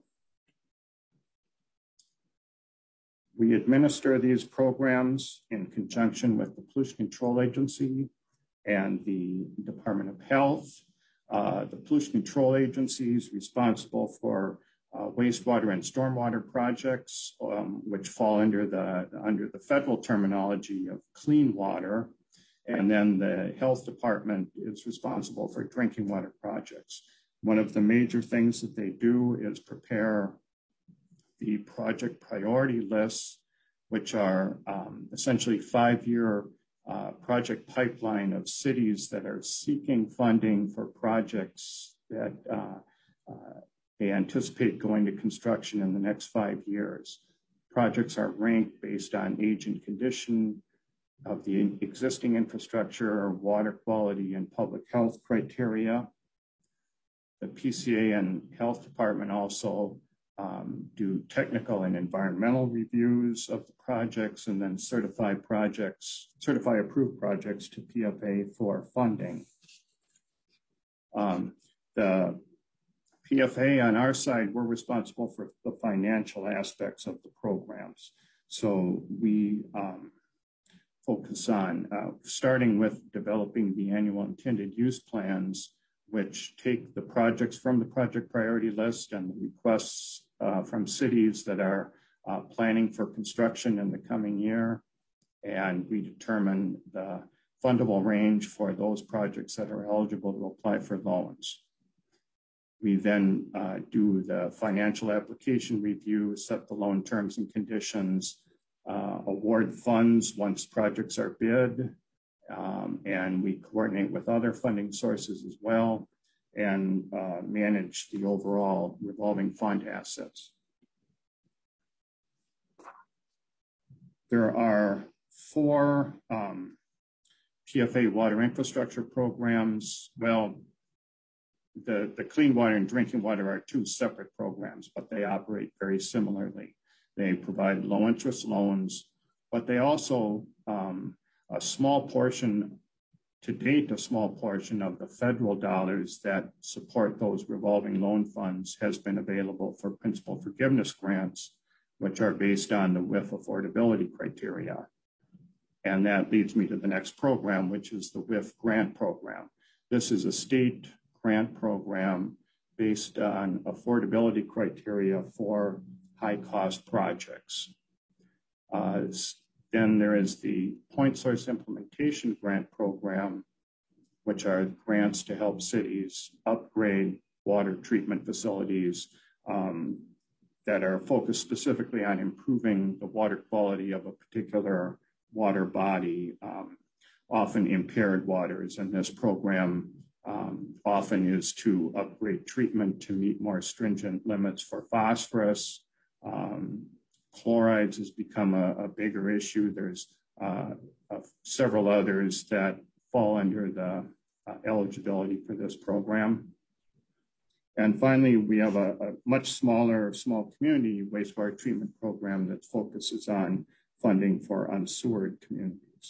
We administer these programs in conjunction with the Pollution Control Agency and the Department of Health. Uh, the Pollution Control Agency is responsible for uh, wastewater and stormwater projects, um, which fall under the, under the federal terminology of clean water. And then the Health Department is responsible for drinking water projects. One of the major things that they do is prepare the project priority lists, which are um, essentially five-year Uh, project pipeline of cities that are seeking funding for projects that uh, uh, they anticipate going to construction in the next five years. Projects are ranked based on age and condition of the existing infrastructure, water quality, and public health criteria. The P C A and Health Department also Um, do technical and environmental reviews of the projects and then certify projects, certify approved projects to P F A for funding. Um, the P F A on our side, we're responsible for the financial aspects of the programs. So we um, focus on uh, starting with developing the annual intended use plans, which take the projects from the project priority list and the requests uh, from cities that are uh, planning for construction in the coming year. And we determine the fundable range for those projects that are eligible to apply for loans. We then uh, do the financial application review, set the loan terms and conditions, uh, award funds once projects are bid, Um, and we coordinate with other funding sources as well and uh, manage the overall revolving fund assets. There are four um, P F A water infrastructure programs. Well, the, the clean water and drinking water are two separate programs, but they operate very similarly. They provide low interest loans, but they also um, a small portion, to date, a small portion of the federal dollars that support those revolving loan funds has been available for principal forgiveness grants, which are based on the W I F affordability criteria. And that leads me to the next program, which is the W I F grant program. This is a state grant program based on affordability criteria for high cost projects. Uh, Then there is the Point Source Implementation Grant Program, which are grants to help cities upgrade water treatment facilities um, that are focused specifically on improving the water quality of a particular water body, um, often impaired waters. And this program um, often is to upgrade treatment to meet more stringent limits for phosphorus. Um, Chlorides has become a, a bigger issue. There's uh, uh, several others that fall under the uh, eligibility for this program. And finally, we have a, a much smaller, small community wastewater treatment program that focuses on funding for unsewered communities.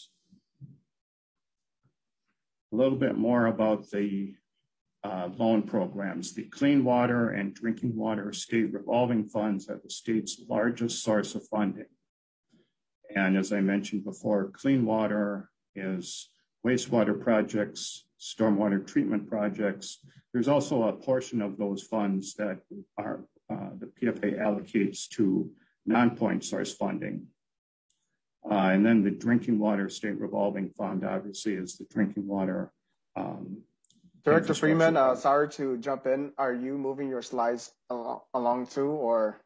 A little bit more about the Uh, loan programs. The Clean Water and Drinking Water State Revolving Funds are the state's largest source of funding. And as I mentioned before, clean water is wastewater projects, stormwater treatment projects. There's also a portion of those funds that are uh, the P F A allocates to non-point source funding. Uh, and then the Drinking Water State Revolving Fund obviously is the drinking water um, Director Freeman, uh, sorry to jump in. Are you moving your slides al along too, or?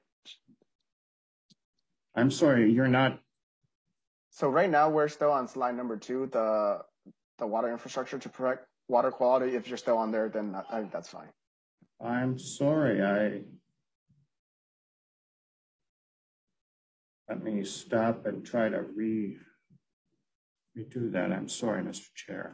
I'm sorry, you're not. So right now we're still on slide number two, the the water infrastructure to protect water quality. If you're still on there, then I think that's fine. I'm sorry, I. Let me stop and try to re redo that. I'm sorry, Mister Chair.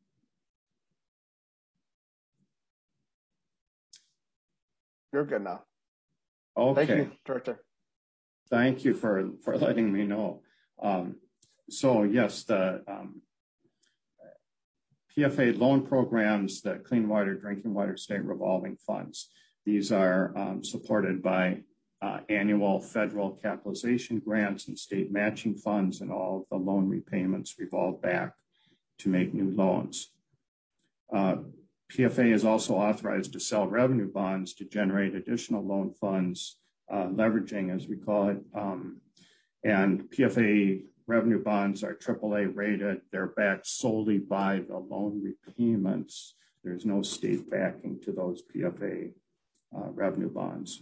You're good now. Okay. Thank you, Director. Thank you for, for letting me know. Um, so yes, the um, P F A loan programs, the Clean Water, Drinking Water State Revolving Funds. These are um, supported by uh, annual federal capitalization grants and state matching funds, and all of the loan repayments revolve back to make new loans. Uh, P F A is also authorized to sell revenue bonds to generate additional loan funds, uh, leveraging, as we call it. Um, and P F A revenue bonds are triple A rated. They're backed solely by the loan repayments. There's no state backing to those P F A uh, revenue bonds.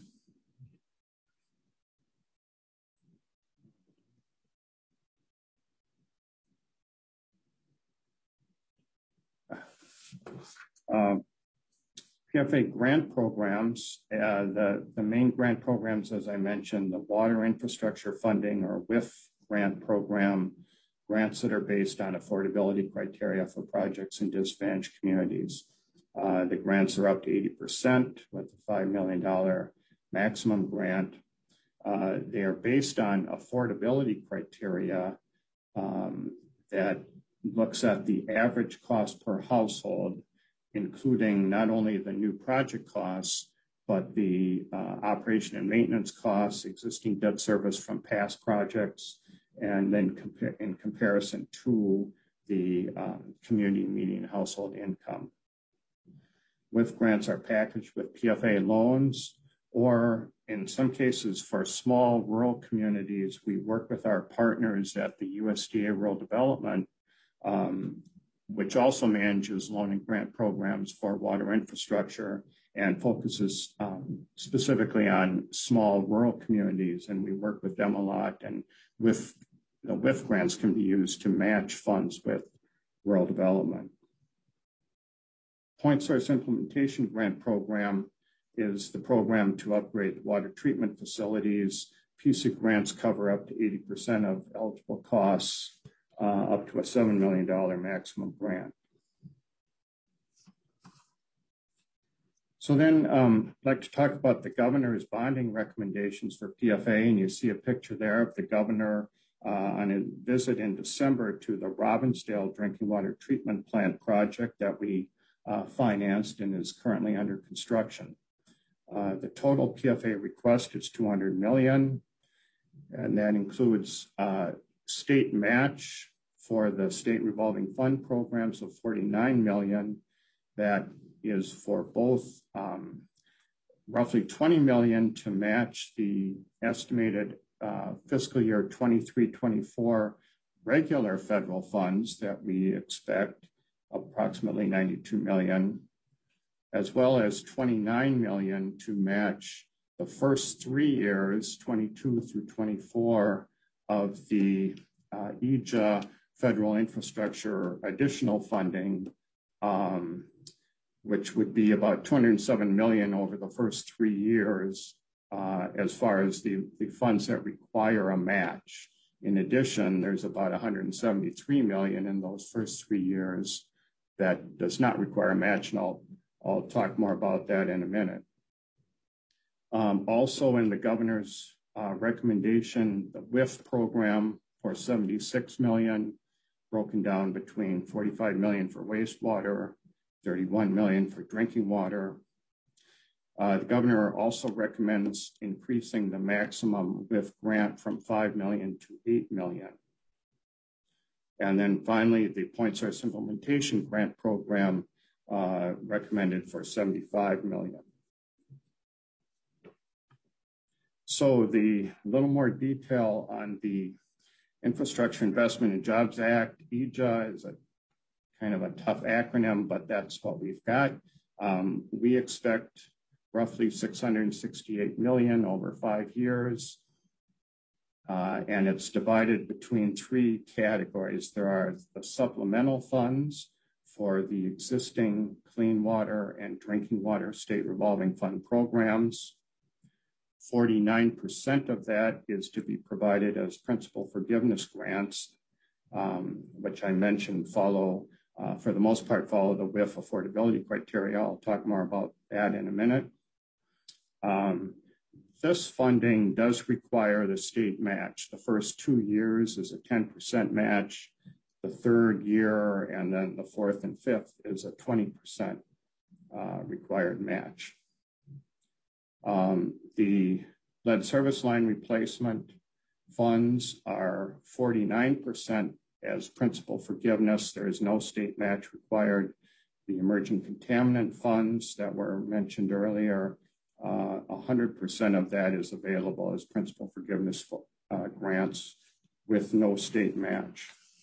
Um, P F A grant programs, uh, the, the main grant programs, as I mentioned, the Water Infrastructure Funding, or W I F grant program, grants that are based on affordability criteria for projects in disadvantaged communities. Uh, the grants are up to eighty percent with a five million dollars maximum grant. Uh, they are based on affordability criteria um, that looks at the average cost per household, including not only the new project costs, but the uh, operation and maintenance costs, existing debt service from past projects, and then compa- in comparison to the um, community median household income. W I F grants are packaged with P F A loans, or in some cases for small rural communities, we work with our partners at the U S D A Rural Development, um, which also manages loan and grant programs for water infrastructure and focuses um, specifically on small rural communities. And we work with them a lot, and with the W I F grants can be used to match funds with rural development. Point Source Implementation Grant Program is the program to upgrade water treatment facilities. P S I G grants cover up to eighty percent of eligible costs, uh, up to a seven million dollars maximum grant. So then um, I'd like to talk about the governor's bonding recommendations for P F A, and you see a picture there of the governor uh, on a visit in December to the Robbinsdale Drinking Water Treatment Plant project that we uh, financed and is currently under construction. Uh, the total P F A request is two hundred million dollars, and that includes uh, state match for the state revolving fund programs of forty-nine million dollars. That is for both um, roughly twenty million dollars to match the estimated uh, fiscal year twenty-three twenty-four regular federal funds that we expect, approximately ninety-two million dollars, as well as twenty-nine million dollars to match the first three years, twenty-two through twenty-four, of the uh, E J A federal infrastructure additional funding, um, which would be about two hundred seven million dollars over the first three years uh, as far as the, the funds that require a match. In addition, there's about one hundred seventy-three million dollars in those first three years that does not require a match, and I'll, I'll talk more about that in a minute. Um, also in the governor's uh, recommendation, the W I F program for seventy-six million dollars, broken down between forty-five million dollars for wastewater, thirty-one million dollars for drinking water. Uh, the governor also recommends increasing the maximum W I F grant from five million dollars to eight million dollars. And then finally, the Point Source Implementation Grant Program uh, recommended for seventy-five million dollars. So the little more detail on the Infrastructure Investment and Jobs Act. E J A is a kind of a tough acronym, but that's what we've got. Um, we expect roughly six hundred sixty-eight million over five years. Uh, and it's divided between three categories. There are the supplemental funds for the existing clean water and drinking water state revolving fund programs. forty-nine percent of that is to be provided as principal forgiveness grants, um, which I mentioned follow, uh, for the most part, follow the W I F affordability criteria. I'll talk more about that in a minute. Um, This funding does require the state match. The first two years is a ten percent match. The third year and then the fourth and fifth is a twenty percent uh, required match. Um, the lead service line replacement funds are forty-nine percent as principal forgiveness. There is no state match required. The emerging contaminant funds that were mentioned earlier, Uh, one hundred percent of that is available as principal forgiveness uh, grants with no state match.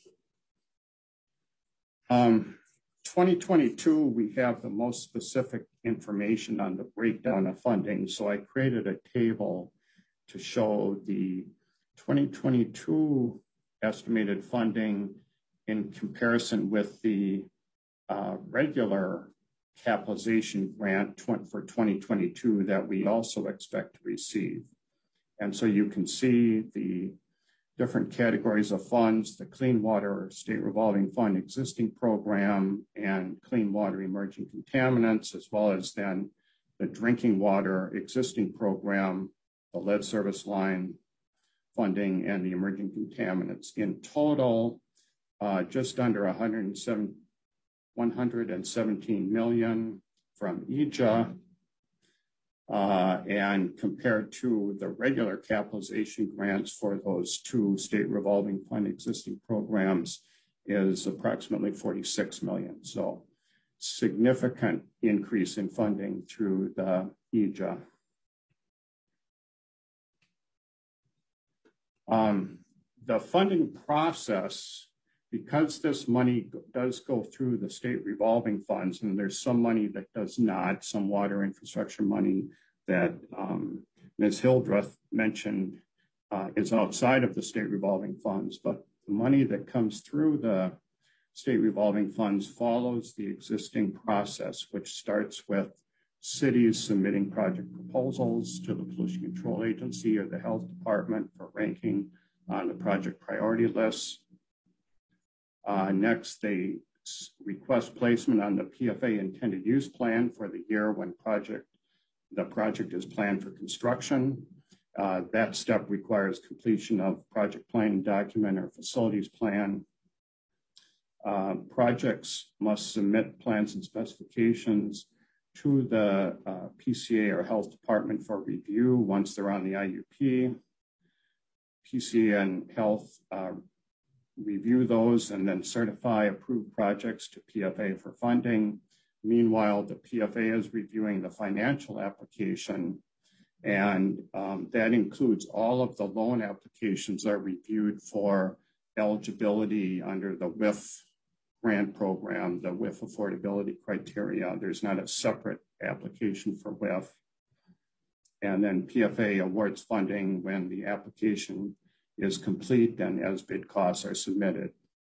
Um, twenty twenty-two, we have the most specific information on the breakdown of funding. So I created a table to show the twenty twenty-two estimated funding in comparison with the uh, regular capitalization grant for twenty twenty-two that we also expect to receive. And so you can see the different categories of funds, the Clean Water State Revolving Fund existing program and Clean Water Emerging Contaminants, as well as then the Drinking Water existing program, the lead service line funding, and the emerging contaminants. In total, uh, just under one hundred seven one hundred seventeen million from E J A, uh, and compared to the regular capitalization grants for those two state revolving fund existing programs is approximately forty-six million. So significant increase in funding through the E J A. Um, the funding process, because this money does go through the state revolving funds, and there's some money that does not, some water infrastructure money that um, Miz Hildreth mentioned uh, is outside of the state revolving funds, but the money that comes through the state revolving funds follows the existing process, which starts with cities submitting project proposals to the Pollution Control Agency or the Health Department for ranking on the project priority lists. Uh, next, they request placement on the P F A intended use plan for the year when project the project is planned for construction. Uh, that step requires completion of project planning document or facilities plan. Uh, projects must submit plans and specifications to the uh, P C A or Health Department for review once they're on the I U P. P C A and Health uh, review those and then certify approved projects to P F A for funding. Meanwhile, the P F A is reviewing the financial application, and um, that includes all of the loan applications that are reviewed for eligibility under the W I F grant program, the W I F affordability criteria. There's not a separate application for W I F. And then P F A awards funding when the application is complete and as bid costs are submitted.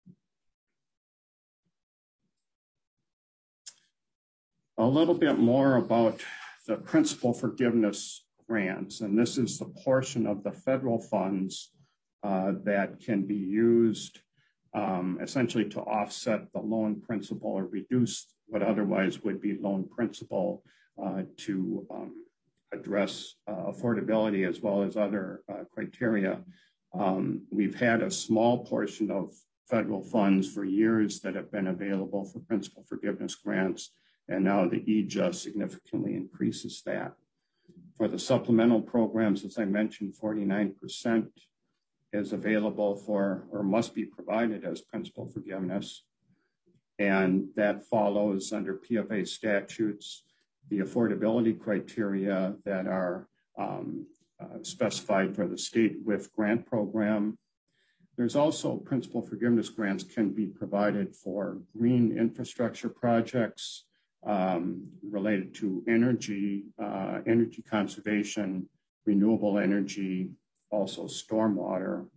A little bit more about the principal forgiveness grants, and this is the portion of the federal funds uh, that can be used um, essentially to offset the loan principal or reduce what otherwise would be loan principal uh, to um, address uh, affordability as well as other uh, criteria. Um, we've had a small portion of federal funds for years that have been available for principal forgiveness grants, and now the E J A significantly increases that. For the supplemental programs, as I mentioned, forty-nine percent is available for or must be provided as principal forgiveness, and that follows under P F A statutes the affordability criteria that are um, Uh, specified for the state W I F grant program. There's also principal forgiveness grants can be provided for green infrastructure projects um, related to energy, uh, energy conservation, renewable energy, also stormwater.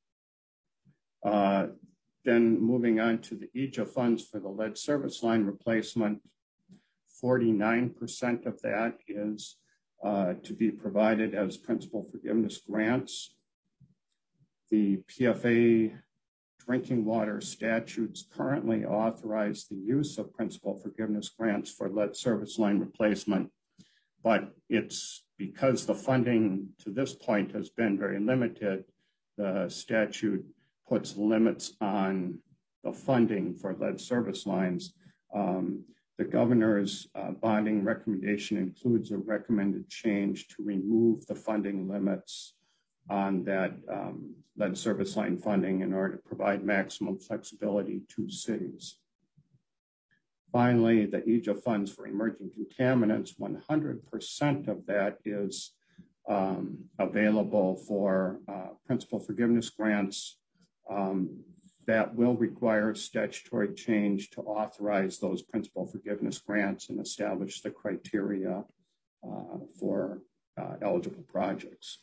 Uh, then moving on to the E J A funds for the lead service line replacement, forty-nine percent of that is uh, to be provided as principal forgiveness grants. The P F A drinking water statutes currently authorize the use of principal forgiveness grants for lead service line replacement, but it's because the funding to this point has been very limited, the statute puts limits on the funding for lead service lines. Um, the governor's uh, bonding recommendation includes a recommended change to remove the funding limits on that um, lead service line funding in order to provide maximum flexibility to cities. Finally, the E J A funds for emerging contaminants, one hundred percent of that is um, available for uh, principal forgiveness grants. Um, that will require statutory change to authorize those principal forgiveness grants and establish the criteria uh, for uh, eligible projects.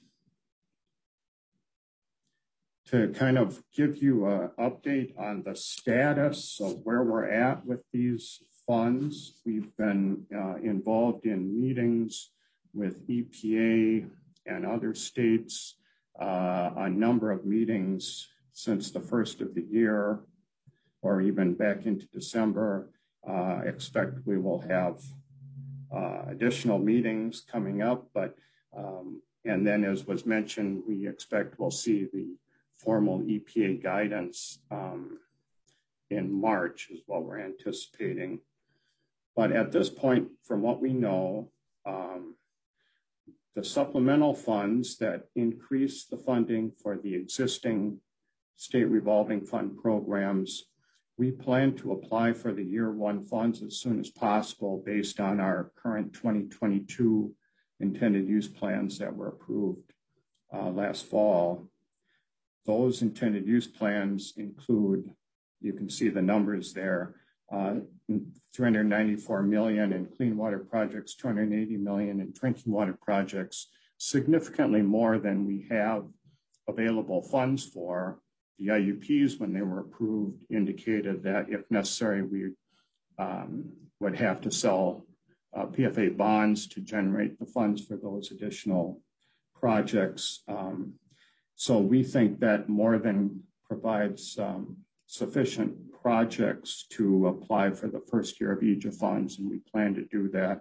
To kind of give you an update on the status of where we're at with these funds, we've been uh, involved in meetings with E P A and other states, uh, a number of meetings since the first of the year, or even back into December. Uh, expect we will have uh, additional meetings coming up, but um, and then as was mentioned, we expect we'll see the formal E P A guidance um, in March is what we're anticipating. But at this point, from what we know, um, the supplemental funds that increase the funding for the existing state revolving fund programs, we plan to apply for the year one funds as soon as possible based on our current twenty twenty-two intended use plans that were approved uh, last fall. Those intended use plans include, you can see the numbers there, uh, three hundred ninety-four million in clean water projects, two hundred eighty million in drinking water projects, significantly more than we have available funds for. The I U Ps, when they were approved, indicated that if necessary, we um, would have to sell uh, P F A bonds to generate the funds for those additional projects. Um, so we think that more than provides um, sufficient projects to apply for the first year of E J A funds, and we plan to do that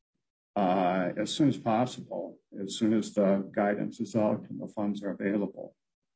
uh, as soon as possible, as soon as the guidance is out and the funds are available.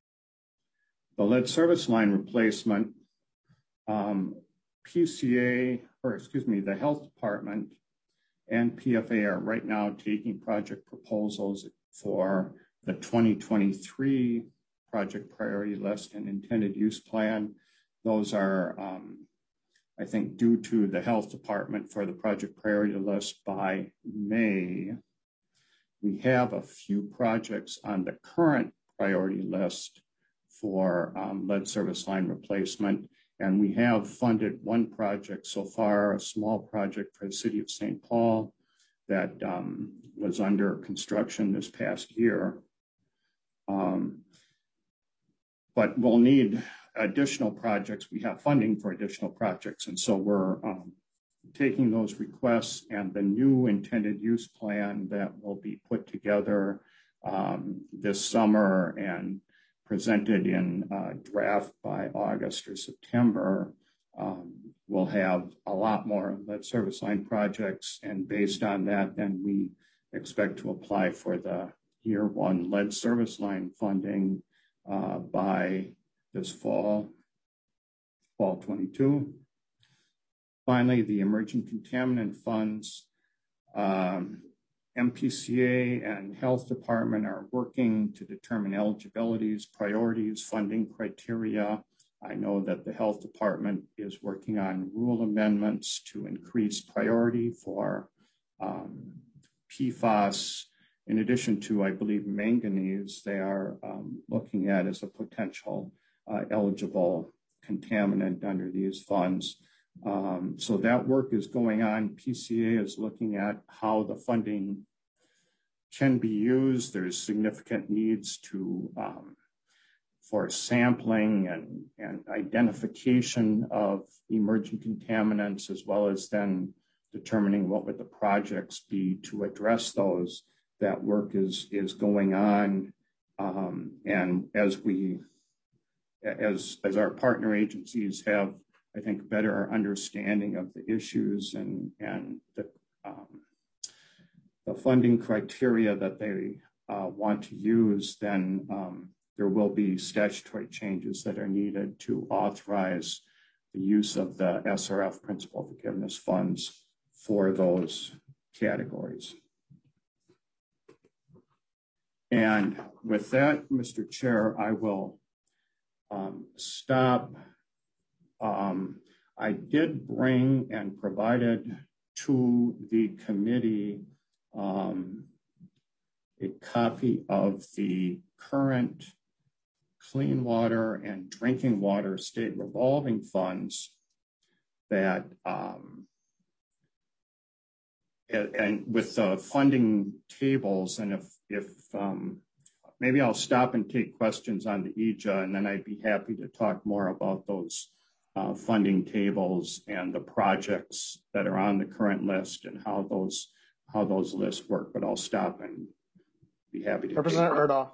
The lead service line replacement, um, P C A, or excuse me, the health department and P F A are right now taking project proposals for the twenty twenty-three project priority list and intended use plan. Those are, um, I think, due to the health department for the project priority list by May. We have a few projects on the current priority list for um, lead service line replacement. And we have funded one project so far, a small project for the city of Saint Paul that um, was under construction this past year. Um, but we'll need additional projects. We have funding for additional projects. And so we're um, taking those requests and the new intended use plan that will be put together um, this summer and presented in uh, draft by August or September, um, we'll have a lot more lead service line projects. And based on that, then we expect to apply for the year one lead service line funding uh, by this fall, fall twenty-two. Finally, the emerging contaminant funds, um, M P C A and Health Department are working to determine eligibilities, priorities, funding criteria. I know that the Health Department is working on rule amendments to increase priority for um, P FAS. In addition to, I believe, manganese, they are um, looking at as a potential uh, eligible contaminant under these funds. Um, so that work is going on. P C A is looking at how the funding can be used. There's significant needs to um, for sampling and, and identification of emerging contaminants, as well as then determining what would the projects be to address those. That work is, is going on. Um, and as we, as, as our partner agencies have, I think, better understanding of the issues and, and the, um, the funding criteria that they uh, want to use, then um, there will be statutory changes that are needed to authorize the use of the S R F principal forgiveness funds for those categories. And with that, Mister Chair, I will um, stop. Um, I did bring and provided to the committee um, a copy of the current clean water and drinking water state revolving funds that, um, and, and with the funding tables, and if, if um, maybe I'll stop and take questions on the E J A, and then I'd be happy to talk more about those uh, funding tables and the projects that are on the current list and how those how those lists work. But I'll stop and be happy to. Representative Erdahl.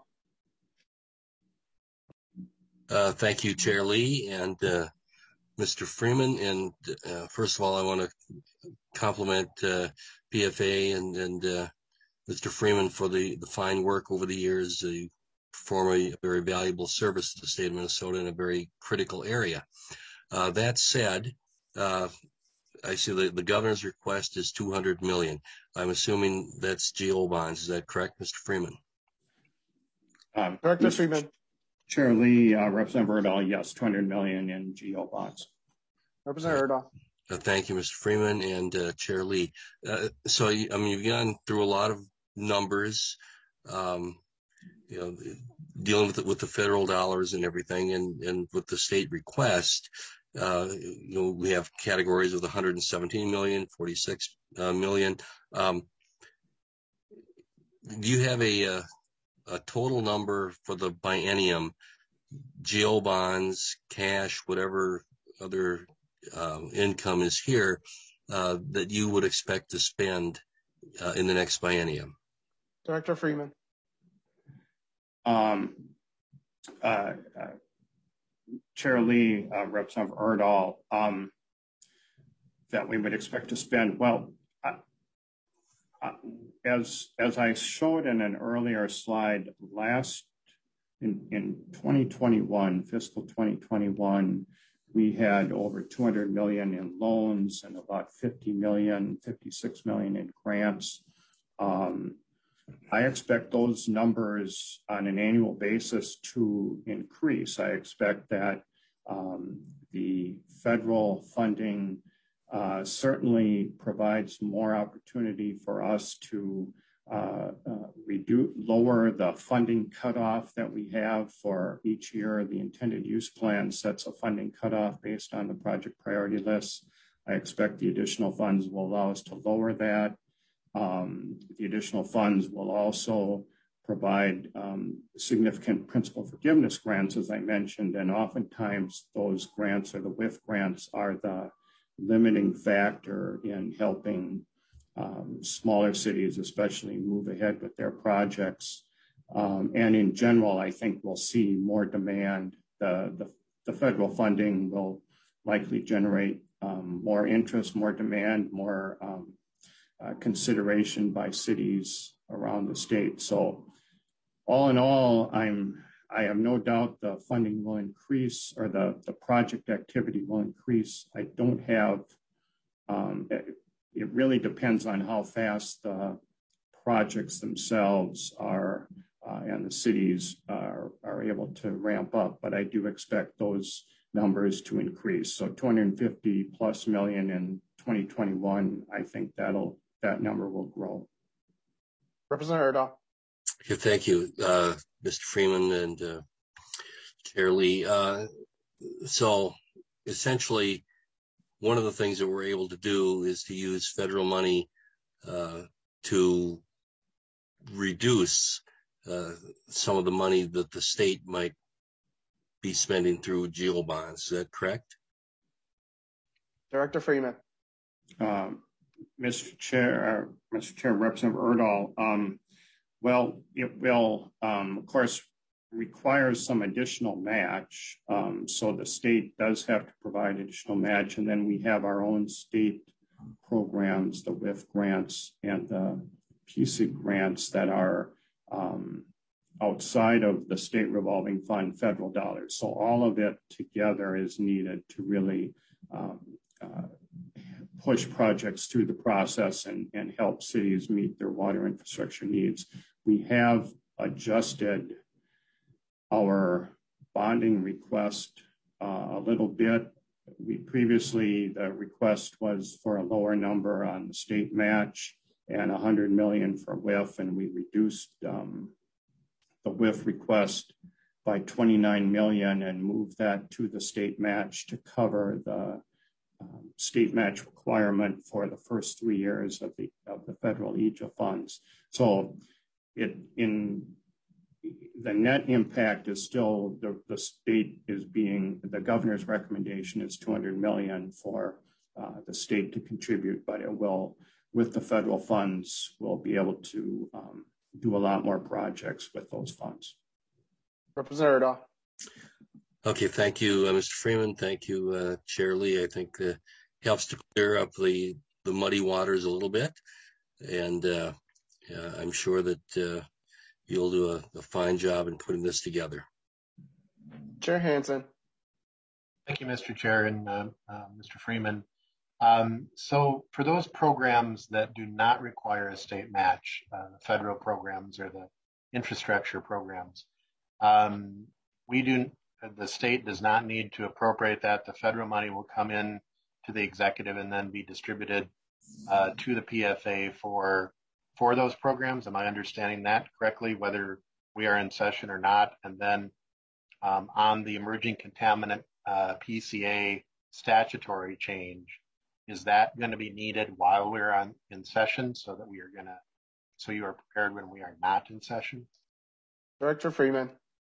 Uh, thank you, Chair Lee and uh, Mister Freeman. And uh, first of all, I want to compliment uh, P F A and, and uh, Mister Freeman for the, the fine work over the years. You perform a very valuable service to the state of Minnesota in a very critical area. Uh, that said, uh, I see the, the governor's request is two hundred million dollars. I'm assuming that's G O bonds. Is that correct, Mister Freeman? Um, Director Freeman. Chair Lee, uh, Representative Erdahl, yes, two hundred million dollars in G O bonds. Representative Erdahl. Uh, thank you, Mister Freeman and uh, Chair Lee. Uh, so, I mean, you've gone through a lot of numbers, um, you know, dealing with the, with the federal dollars and everything, and, and with the state request. Uh, you know, we have categories of one hundred seventeen million, forty-six uh, million. Um, do you have a, a a total number for the biennium, G O bonds, cash, whatever other uh, income is here, uh, that you would expect to spend uh, in the next biennium? Director Freeman. Um, uh, uh, Chair Lee, uh, Representative Erdahl, um, that we would expect to spend, well, uh, uh, as as I showed in an earlier slide, last in, in twenty twenty-one, fiscal twenty twenty-one, we had over two hundred million in loans and about fifty million, fifty-six million in grants. Um, I expect those numbers on an annual basis to increase. I expect that um, the federal funding uh, certainly provides more opportunity for us to uh, uh, reduce, lower the funding cutoff that we have for each year. The intended use plan sets a funding cutoff based on the project priority list. I expect the additional funds will allow us to lower that. Um, the additional funds will also provide um, significant principal forgiveness grants, as I mentioned, and oftentimes those grants or the W I F grants are the limiting factor in helping um, smaller cities, especially, move ahead with their projects. Um, and in general, I think we'll see more demand. The, the, the federal funding will likely generate um, more interest, more demand, more um, Uh, consideration by cities around the state. So all in all, I'm, I have no doubt the funding will increase, or the, the project activity will increase. I don't have, um, it, it really depends on how fast the projects themselves are uh, and the cities are, are able to ramp up, but I do expect those numbers to increase. So two hundred fifty plus million in twenty twenty-one, I think that'll that number will grow. Representative Erdahl. Okay, thank you, uh, Mister Freeman and uh, Chair Lee. Uh, so essentially, one of the things that we're able to do is to use federal money uh, to reduce uh, some of the money that the state might be spending through GEO bonds. Is that correct? Director Freeman. Um, Mister Chair, uh, Mister Chair, Representative Erdahl, um, well, it will, um, of course, require some additional match. Um, so the state does have to provide additional match, and then we have our own state programs, the W I F grants and the P C grants that are um, outside of the state revolving fund federal dollars. So all of it together is needed to really um, uh, push projects through the process and, and help cities meet their water infrastructure needs. We have adjusted our bonding request uh, a little bit. We previously, the request was for a lower number on the state match and one hundred million for W I F, and we reduced um, the W I F request by twenty-nine million and moved that to the state match to cover the um, state match requirement for the first three years of the of the federal E J A funds. So it in the net impact is still the, the state is being, the governor's recommendation is two hundred million for uh, the state to contribute, but it will, with the federal funds, we'll be able to um, do a lot more projects with those funds. Representative Erdahl. Okay, thank you, uh, Mister Freeman. Thank you, uh, Chair Lee. I think uh, helps to clear up the, the muddy waters a little bit. And uh, uh, I'm sure that uh, you'll do a, a fine job in putting this together. Chair Hansen. Thank you, Mister Chair and uh, uh, Mister Freeman. Um, so for those programs that do not require a state match, uh, the federal programs or the infrastructure programs, um, we do, the state does not need to appropriate that. The federal money will come in to the executive and then be distributed uh, to the P F A for for those programs. Am I understanding that correctly, whether we are in session or not? And then um, on the emerging contaminant uh, P C A statutory change, is that going to be needed while we're on in session so that we are going to, so you are prepared when we are not in session? Director Freeman.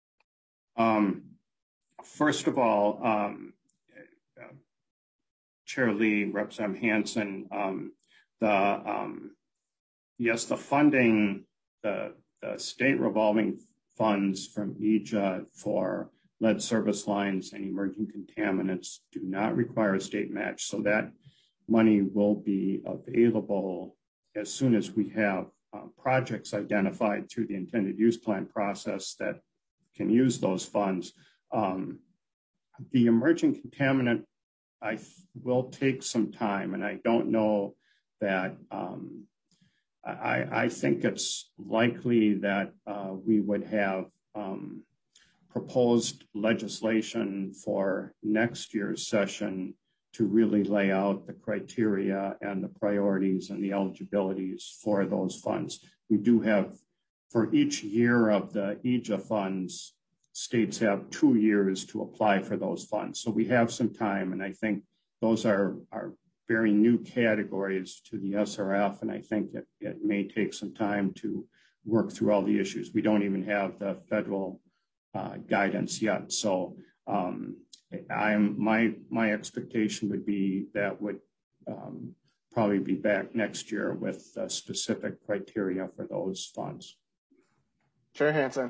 Um, first of all, um, uh, Chair Lee, Representative Hansen, um, the um, yes, the funding, the, the state revolving funds from E J A for lead service lines and emerging contaminants do not require a state match. So that money will be available as soon as we have uh, projects identified through the intended use plan process that can use those funds. Um, the emerging contaminant, I will take some time, and I don't know that, um, I, I think it's likely that uh, we would have um, proposed legislation for next year's session to really lay out the criteria and the priorities and the eligibilities for those funds. We do have, for each year of the E J A funds, states have two years to apply for those funds. So we have some time, and I think those are, are very new categories to the S R F, and I think it, it may take some time to work through all the issues. We don't even have the federal uh, guidance yet. So um, I'm my my expectation would be that would um, probably be back next year with uh, specific criteria for those funds. Chair Hansen.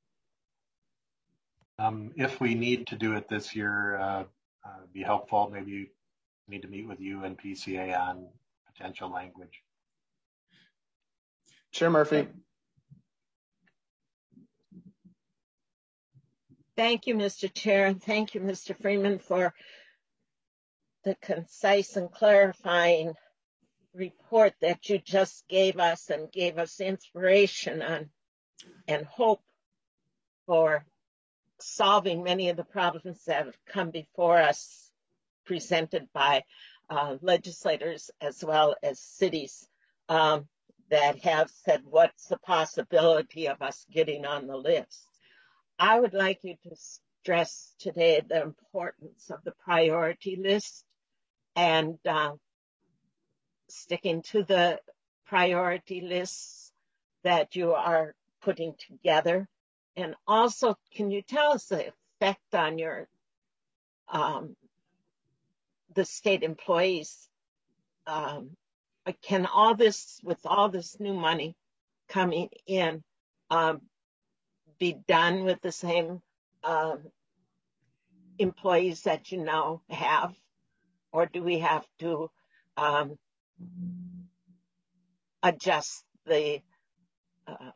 Um, if we need to do it this year, uh, uh, it'd be helpful. Maybe you need to meet with you and P C A on potential language. Chair Murphy. Thank you, Mister Chair, and thank you, Mister Freeman, for the concise and clarifying report that you just gave us and gave us inspiration on and hope for solving many of the problems that have come before us, presented by uh, legislators as well as cities um, that have said, what's the possibility of us getting on the list? I would like you to stress today the importance of the priority list and uh, sticking to the priority lists that you are putting together. And also, can you tell us the effect on your um, the state employees? Um, can all this, with all this new money coming in, um, be done with the same um, employees that you now have? Or do we have to um, adjust the uh,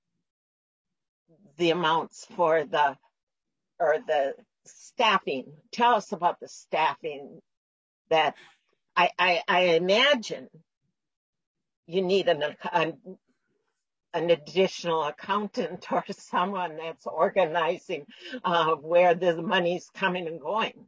the amounts for the, or the staffing? Tell us about the staffing that I, I, I imagine you need an, an, an additional accountant or someone that's organizing uh, where the money's coming and going.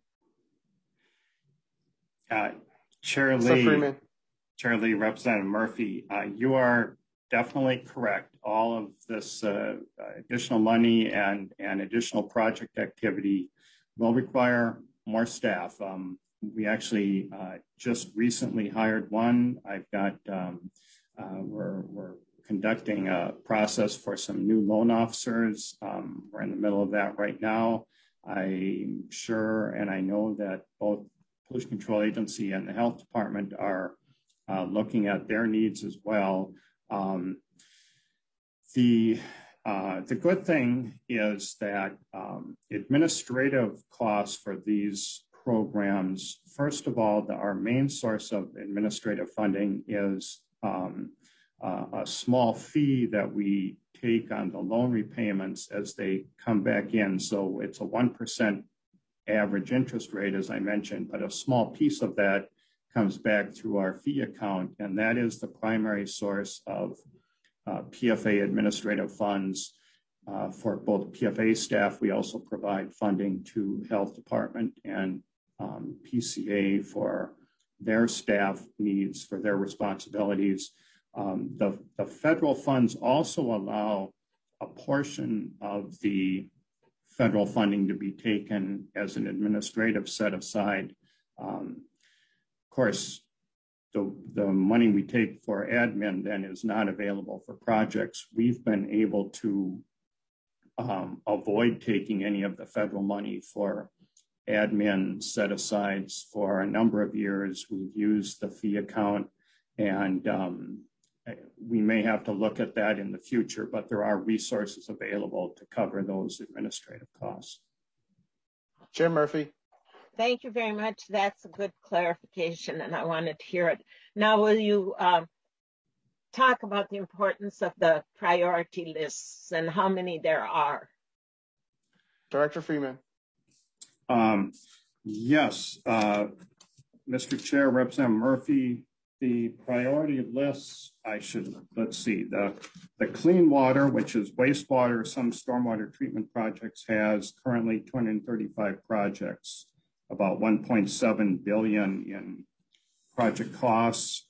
Uh, Chair Lee, Chair Lee, Representative Murphy, uh, you are definitely correct. All of this uh, additional money and, and additional project activity will require more staff. Um, we actually uh, just recently hired one. I've got, um, uh, we're, we're conducting a process for some new loan officers. Um, we're in the middle of that right now. I'm sure, and I know that both Pollution Control Agency and the Health Department are uh, looking at their needs as well. Um, the uh, the good thing is that um, administrative costs for these programs, first of all, the, our main source of administrative funding is um, uh, a small fee that we take on the loan repayments as they come back in. So it's a one percent average interest rate, as I mentioned, but a small piece of that comes back through our fee account, and that is the primary source of uh, P F A administrative funds uh, for both P F A staff. We also provide funding to Health Department and um, P C A for their staff needs, for their responsibilities. Um, the, the federal funds also allow a portion of the federal funding to be taken as an administrative set aside. Um, of course, the, the money we take for admin then is not available for projects. We've been able to um, avoid taking any of the federal money for admin set asides for a number of years. We've used the fee account, and um, we may have to look at that in the future, but there are resources available to cover those administrative costs. Chair Murphy. Thank you very much. That's a good clarification, and I wanted to hear it. Now, will you um, talk about the importance of the priority lists and how many there are? Director Freeman. Um, yes, uh, Mister Chair, Representative Murphy, the priority lists, I should, let's see, the, the clean water, which is wastewater, some stormwater treatment projects, has currently two hundred thirty-five projects, about one point seven billion in project costs.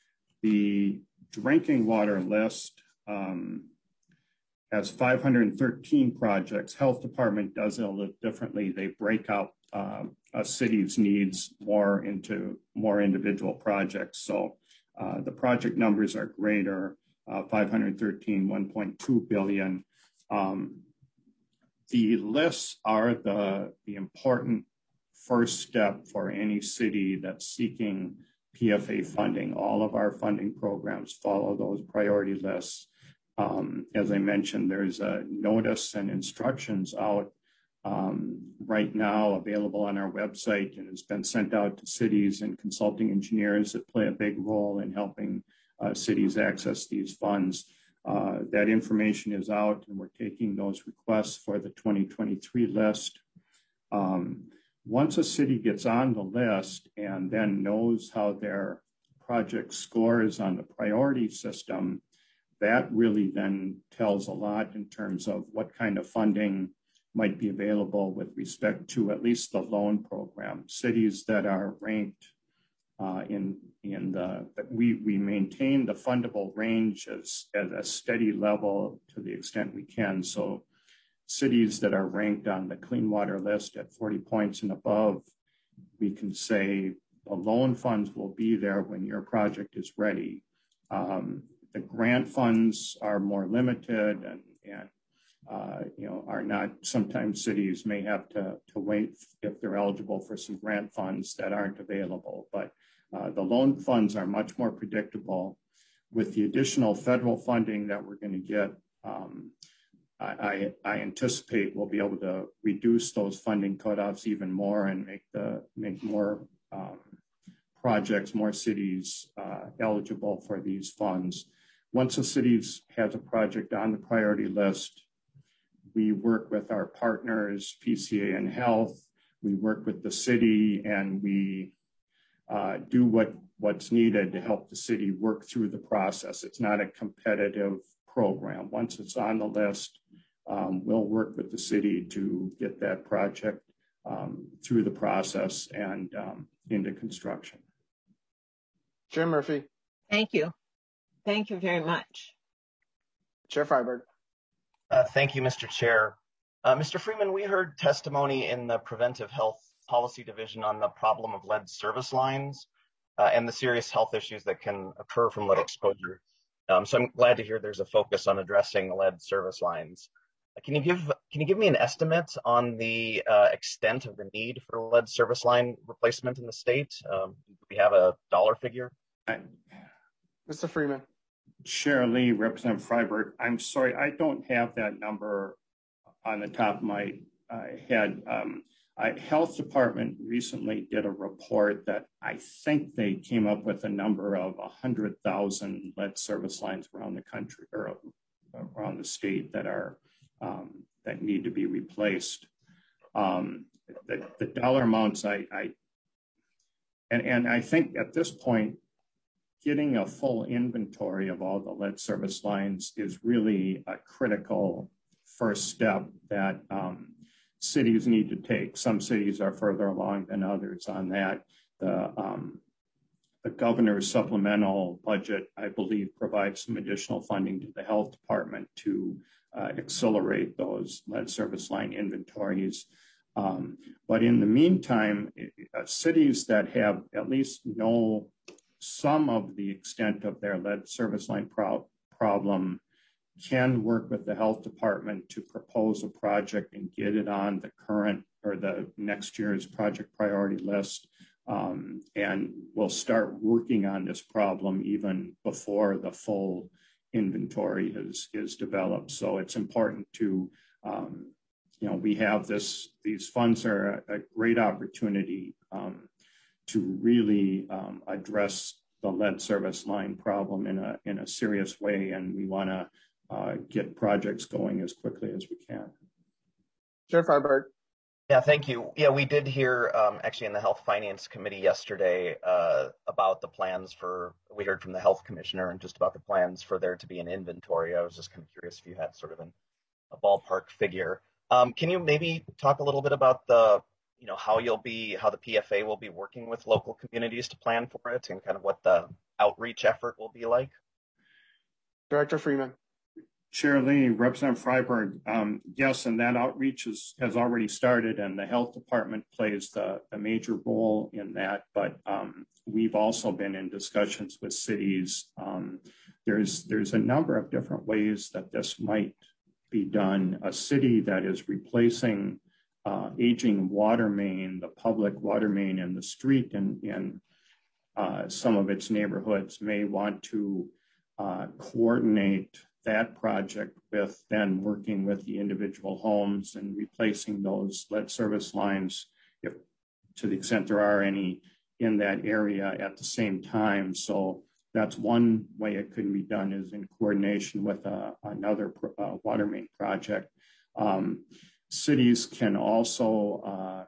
The drinking water list um, has five hundred thirteen projects. Health Department does it a little differently. They break out uh, a city's needs more into more individual projects. So uh, the project numbers are greater, uh, five hundred thirteen, one point two billion. Um, the lists are the, the important first step for any city that's seeking P F A funding. All of our funding programs follow those priority lists. Um, as I mentioned, there's a notice and instructions out um, right now available on our website, and has been sent out to cities and consulting engineers that play a big role in helping uh, cities access these funds. Uh, that information is out, and we're taking those requests for the twenty twenty-three list. Um, once a city gets on the list and then knows how their project scores on the priority system, that really then tells a lot in terms of what kind of funding might be available with respect to at least the loan program. Cities that are ranked uh, in, in the, we, we maintain the fundable range as, at a steady level to the extent we can. So cities that are ranked on the clean water list at forty points and above, we can say the loan funds will be there when your project is ready. Um, the grant funds are more limited and, and uh, you know, are not, sometimes cities may have to, to wait if they're eligible for some grant funds that aren't available. But uh, the loan funds are much more predictable. With the additional federal funding that we're going to get, um, I, I anticipate we'll be able to reduce those funding cutoffs even more and make the make more um, projects, more cities uh, eligible for these funds. Once a city has a project on the priority list, we work with our partners, P C A and Health. We work with the city, and we uh, do what what's needed to help the city work through the process. It's not a competitive program. Once it's on the list, um, we'll work with the city to get that project um, through the process and um, into construction. Chair Murphy. Thank you. Thank you very much. Chair Freiberg. Uh, thank you, Mister Chair. Uh, Mister Freeman, we heard testimony in the Preventive Health Policy Division on the problem of lead service lines uh, and the serious health issues that can occur from lead exposure. Um, so I'm glad to hear there's a focus on addressing lead service lines. Uh, can you give can you give me an estimate on the uh, extent of the need for lead service line replacement in the state? Um, do we have a dollar figure? Mister Freeman. Chair Lee, Representative Freiberg, I'm sorry, I don't have that number on the top of my uh, head. Um, I, Health Department recently did a report that I think they came up with a number of one hundred thousand lead service lines around the country or around the state that are um, that need to be replaced. Um, the, the dollar amounts, I, I and, and I think at this point, getting a full inventory of all the lead service lines is really a critical first step that um, cities need to take. Some cities are further along than others on that. The, um, the governor's supplemental budget, I believe, provides some additional funding to the health department to uh, accelerate those lead service line inventories. Um, but in the meantime, uh, cities that have at least know some of the extent of their lead service line pro problem can work with the health department to propose a project and get it on the current or the next year's project priority list. Um, and we'll start working on this problem even before the full inventory is, is developed. So it's important to, um, you know, we have this, these funds are a, a great opportunity um, to really um, address the lead service line problem in a, in a serious way. And we wanna uh, get projects going as quickly as we can. Chair Freiberg. Yeah, thank you. Yeah, we did hear um, actually in the Health Finance Committee yesterday uh, about the plans for, we heard from the Health Commissioner and just about the plans for there to be an inventory. I was just kind of curious if you had sort of an, a ballpark figure. Um, can you maybe talk a little bit about the, you know, how you'll be, how the P F A will be working with local communities to plan for it and kind of what the outreach effort will be like? Director Freeman. Chair Lee, Representative Freiberg, um, yes, and that outreach is, has already started, and the health department plays the, the major role in that. But um, we've also been in discussions with cities. Um, there's there's a number of different ways that this might be done. A city that is replacing uh, aging water main, the public water main in the street, and in uh, some of its neighborhoods may want to uh, coordinate that project with then working with the individual homes and replacing those lead service lines, if to the extent there are any in that area at the same time. So that's one way it could be done, is in coordination with uh, another uh, water main project. Um, cities can also uh,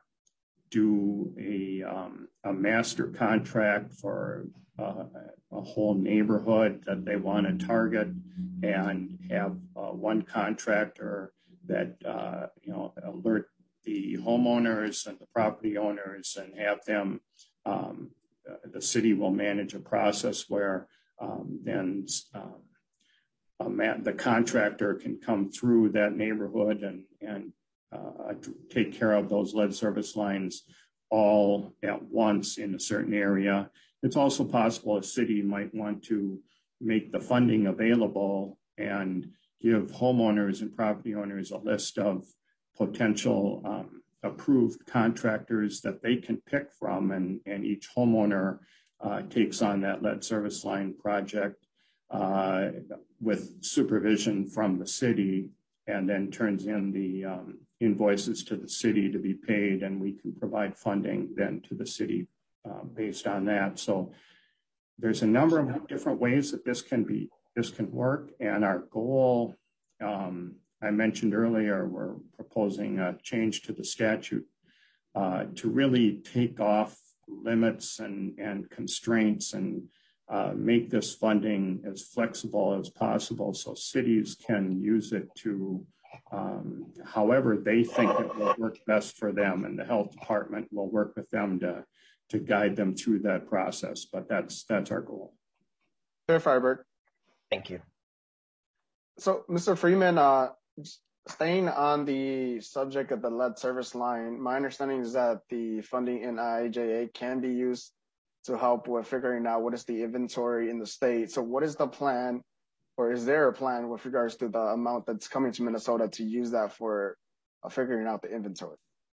do a, um, a master contract for uh, a whole neighborhood that they want to target, and have uh, one contractor that uh, you know alert the homeowners and the property owners, and have them. Um, the city will manage a process where um, then um, a man, the contractor can come through that neighborhood and, and uh, take care of those lead service lines all at once in a certain area. It's also possible a city might want to make the funding available and give homeowners and property owners a list of potential um, approved contractors that they can pick from, and, and each homeowner uh, takes on that lead service line project uh, with supervision from the city, and then turns in the um, invoices to the city to be paid, and we can provide funding then to the city uh, based on that. So there's a number of different ways that this can be, this can work, and our goal, um, I mentioned earlier, we're proposing a change to the statute uh, to really take off limits and, and constraints and uh, make this funding as flexible as possible so cities can use it to um, however they think it will work best for them, and the health department will work with them to, to guide them through that process. But that's, that's our goal. Chair Fribert. Thank you. So, Mister Freeman, uh, staying on the subject of the lead service line, my understanding is that the funding in I I J A can be used to help with figuring out what is the inventory in the state. So what is the plan, or is there a plan with regards to the amount that's coming to Minnesota to use that for uh, figuring out the inventory?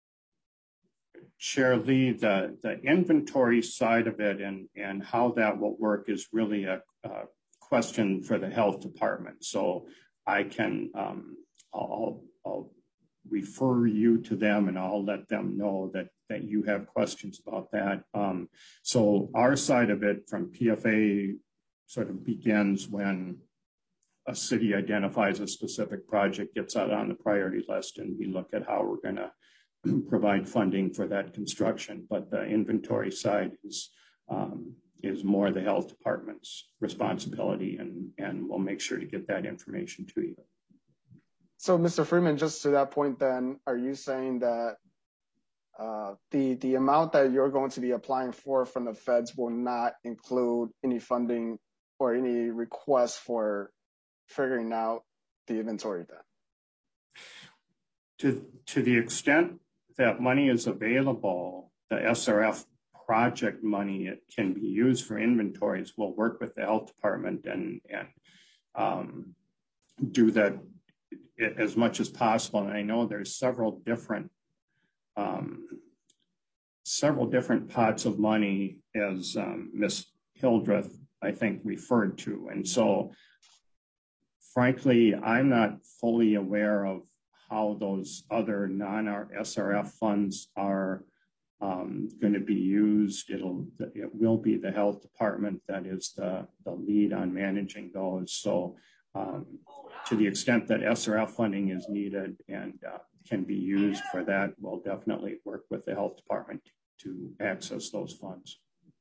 Chair Lee, the, the inventory side of it and, and how that will work is really a, a question for the health department. So I can, um, I'll, I'll refer you to them, and I'll let them know that, that you have questions about that. Um, so our side of it from P F A sort of begins when a city identifies a specific project, gets out on the priority list, and we look at how we're going to provide funding for that construction. But the inventory side is um, is more the health department's responsibility, and, and we'll make sure to get that information to you. So, Mister Freeman, just to that point then, are you saying that uh, the, the amount that you're going to be applying for from the feds will not include any funding or any requests for figuring out the inventory then? To, to the extent that money is available, the S R F project money, it can be used for inventories. We'll work with the health department and, and um, do that as much as possible. And I know there's several different um, several different pots of money, as um, Miz Hildreth, I think, referred to. And so, frankly, I'm not fully aware of how those other non-S R F funds are um, going to be used. It'll, it will be the health department that is the, the lead on managing those. So um, to the extent that S R F funding is needed and uh, can be used for that, we'll definitely work with the health department to access those funds.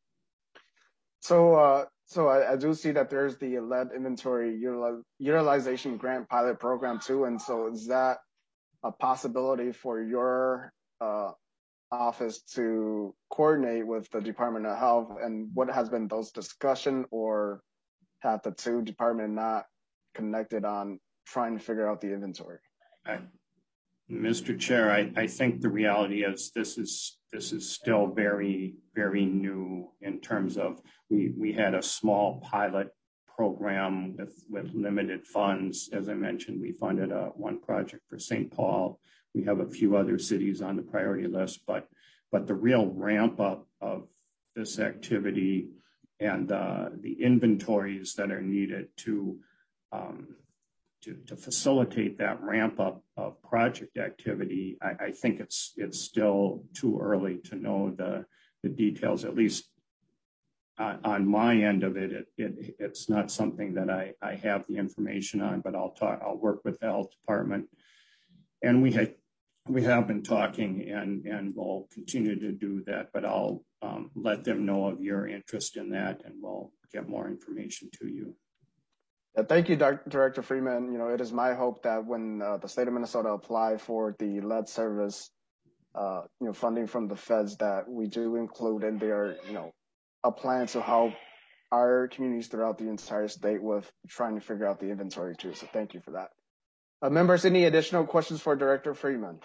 So, uh, so I, I do see that there's the lead inventory util utilization grant pilot program too. And so is that a possibility for your uh, office to coordinate with the Department of Health, and what has been those discussion, or have the two departments not connected on trying to figure out the inventory? I, Mister Chair, I, I think the reality is this is this is still very, very new in terms of we, we had a small pilot program with, with limited funds. As I mentioned, we funded a, one project for Saint Paul. We have a few other cities on the priority list, but, but the real ramp up of this activity and uh, the inventories that are needed to, um, to, to facilitate that ramp up of project activity, I, I think it's, it's still too early to know the, the details, at least Uh, on my end of it, it, it, it's not something that I, I have the information on, but I'll talk, I'll work with the health department. And we had, we have been talking, and, and we'll continue to do that, but I'll um, let them know of your interest in that, and we'll get more information to you. Yeah, thank you, Director Freeman. You know, it is my hope that when uh, the state of Minnesota apply for the lead service, uh, you know, funding from the feds, that we do include in there, you know, a plan to help our communities throughout the entire state with trying to figure out the inventory too. So thank you for that. Uh, members, any additional questions for Director Freeman?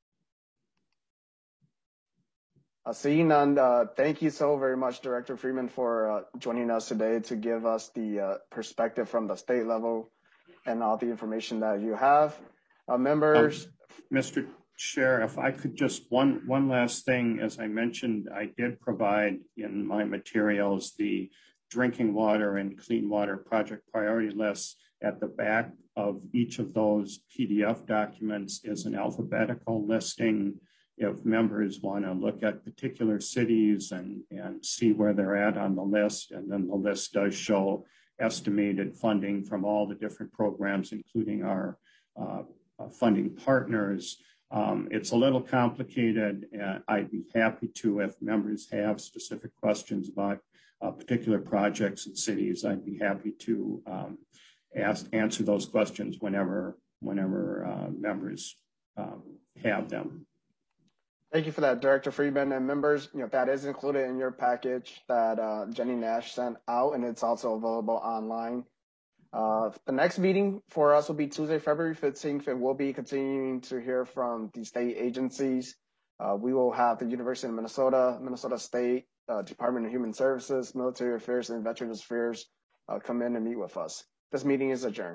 Uh, seeing none, uh, thank you so very much, Director Freeman, for uh, joining us today to give us the uh, perspective from the state level and all the information that you have. Uh, members. Um, Mister Chair, if I could just one one last thing, as I mentioned, I did provide in my materials the drinking water and clean water project priority lists. At the back of each of those P D F documents is an alphabetical listing if members want to look at particular cities and, and see where they're at on the list. And then the list does show estimated funding from all the different programs, including our uh, uh, funding partners. Um, it's a little complicated, and I'd be happy to, if members have specific questions about uh, particular projects and cities, I'd be happy to um, ask, answer those questions whenever, whenever uh, members um, have them. Thank you for that, Director Freeman. And members, you know, that is included in your package that uh, Jenny Nash sent out, and it's also available online. Uh, the next meeting for us will be Tuesday, February fifteenth, and we'll be continuing to hear from the state agencies. Uh, we will have the University of Minnesota, Minnesota State, uh, Department of Human Services, Military Affairs, and Veterans Affairs uh, come in and meet with us. This meeting is adjourned.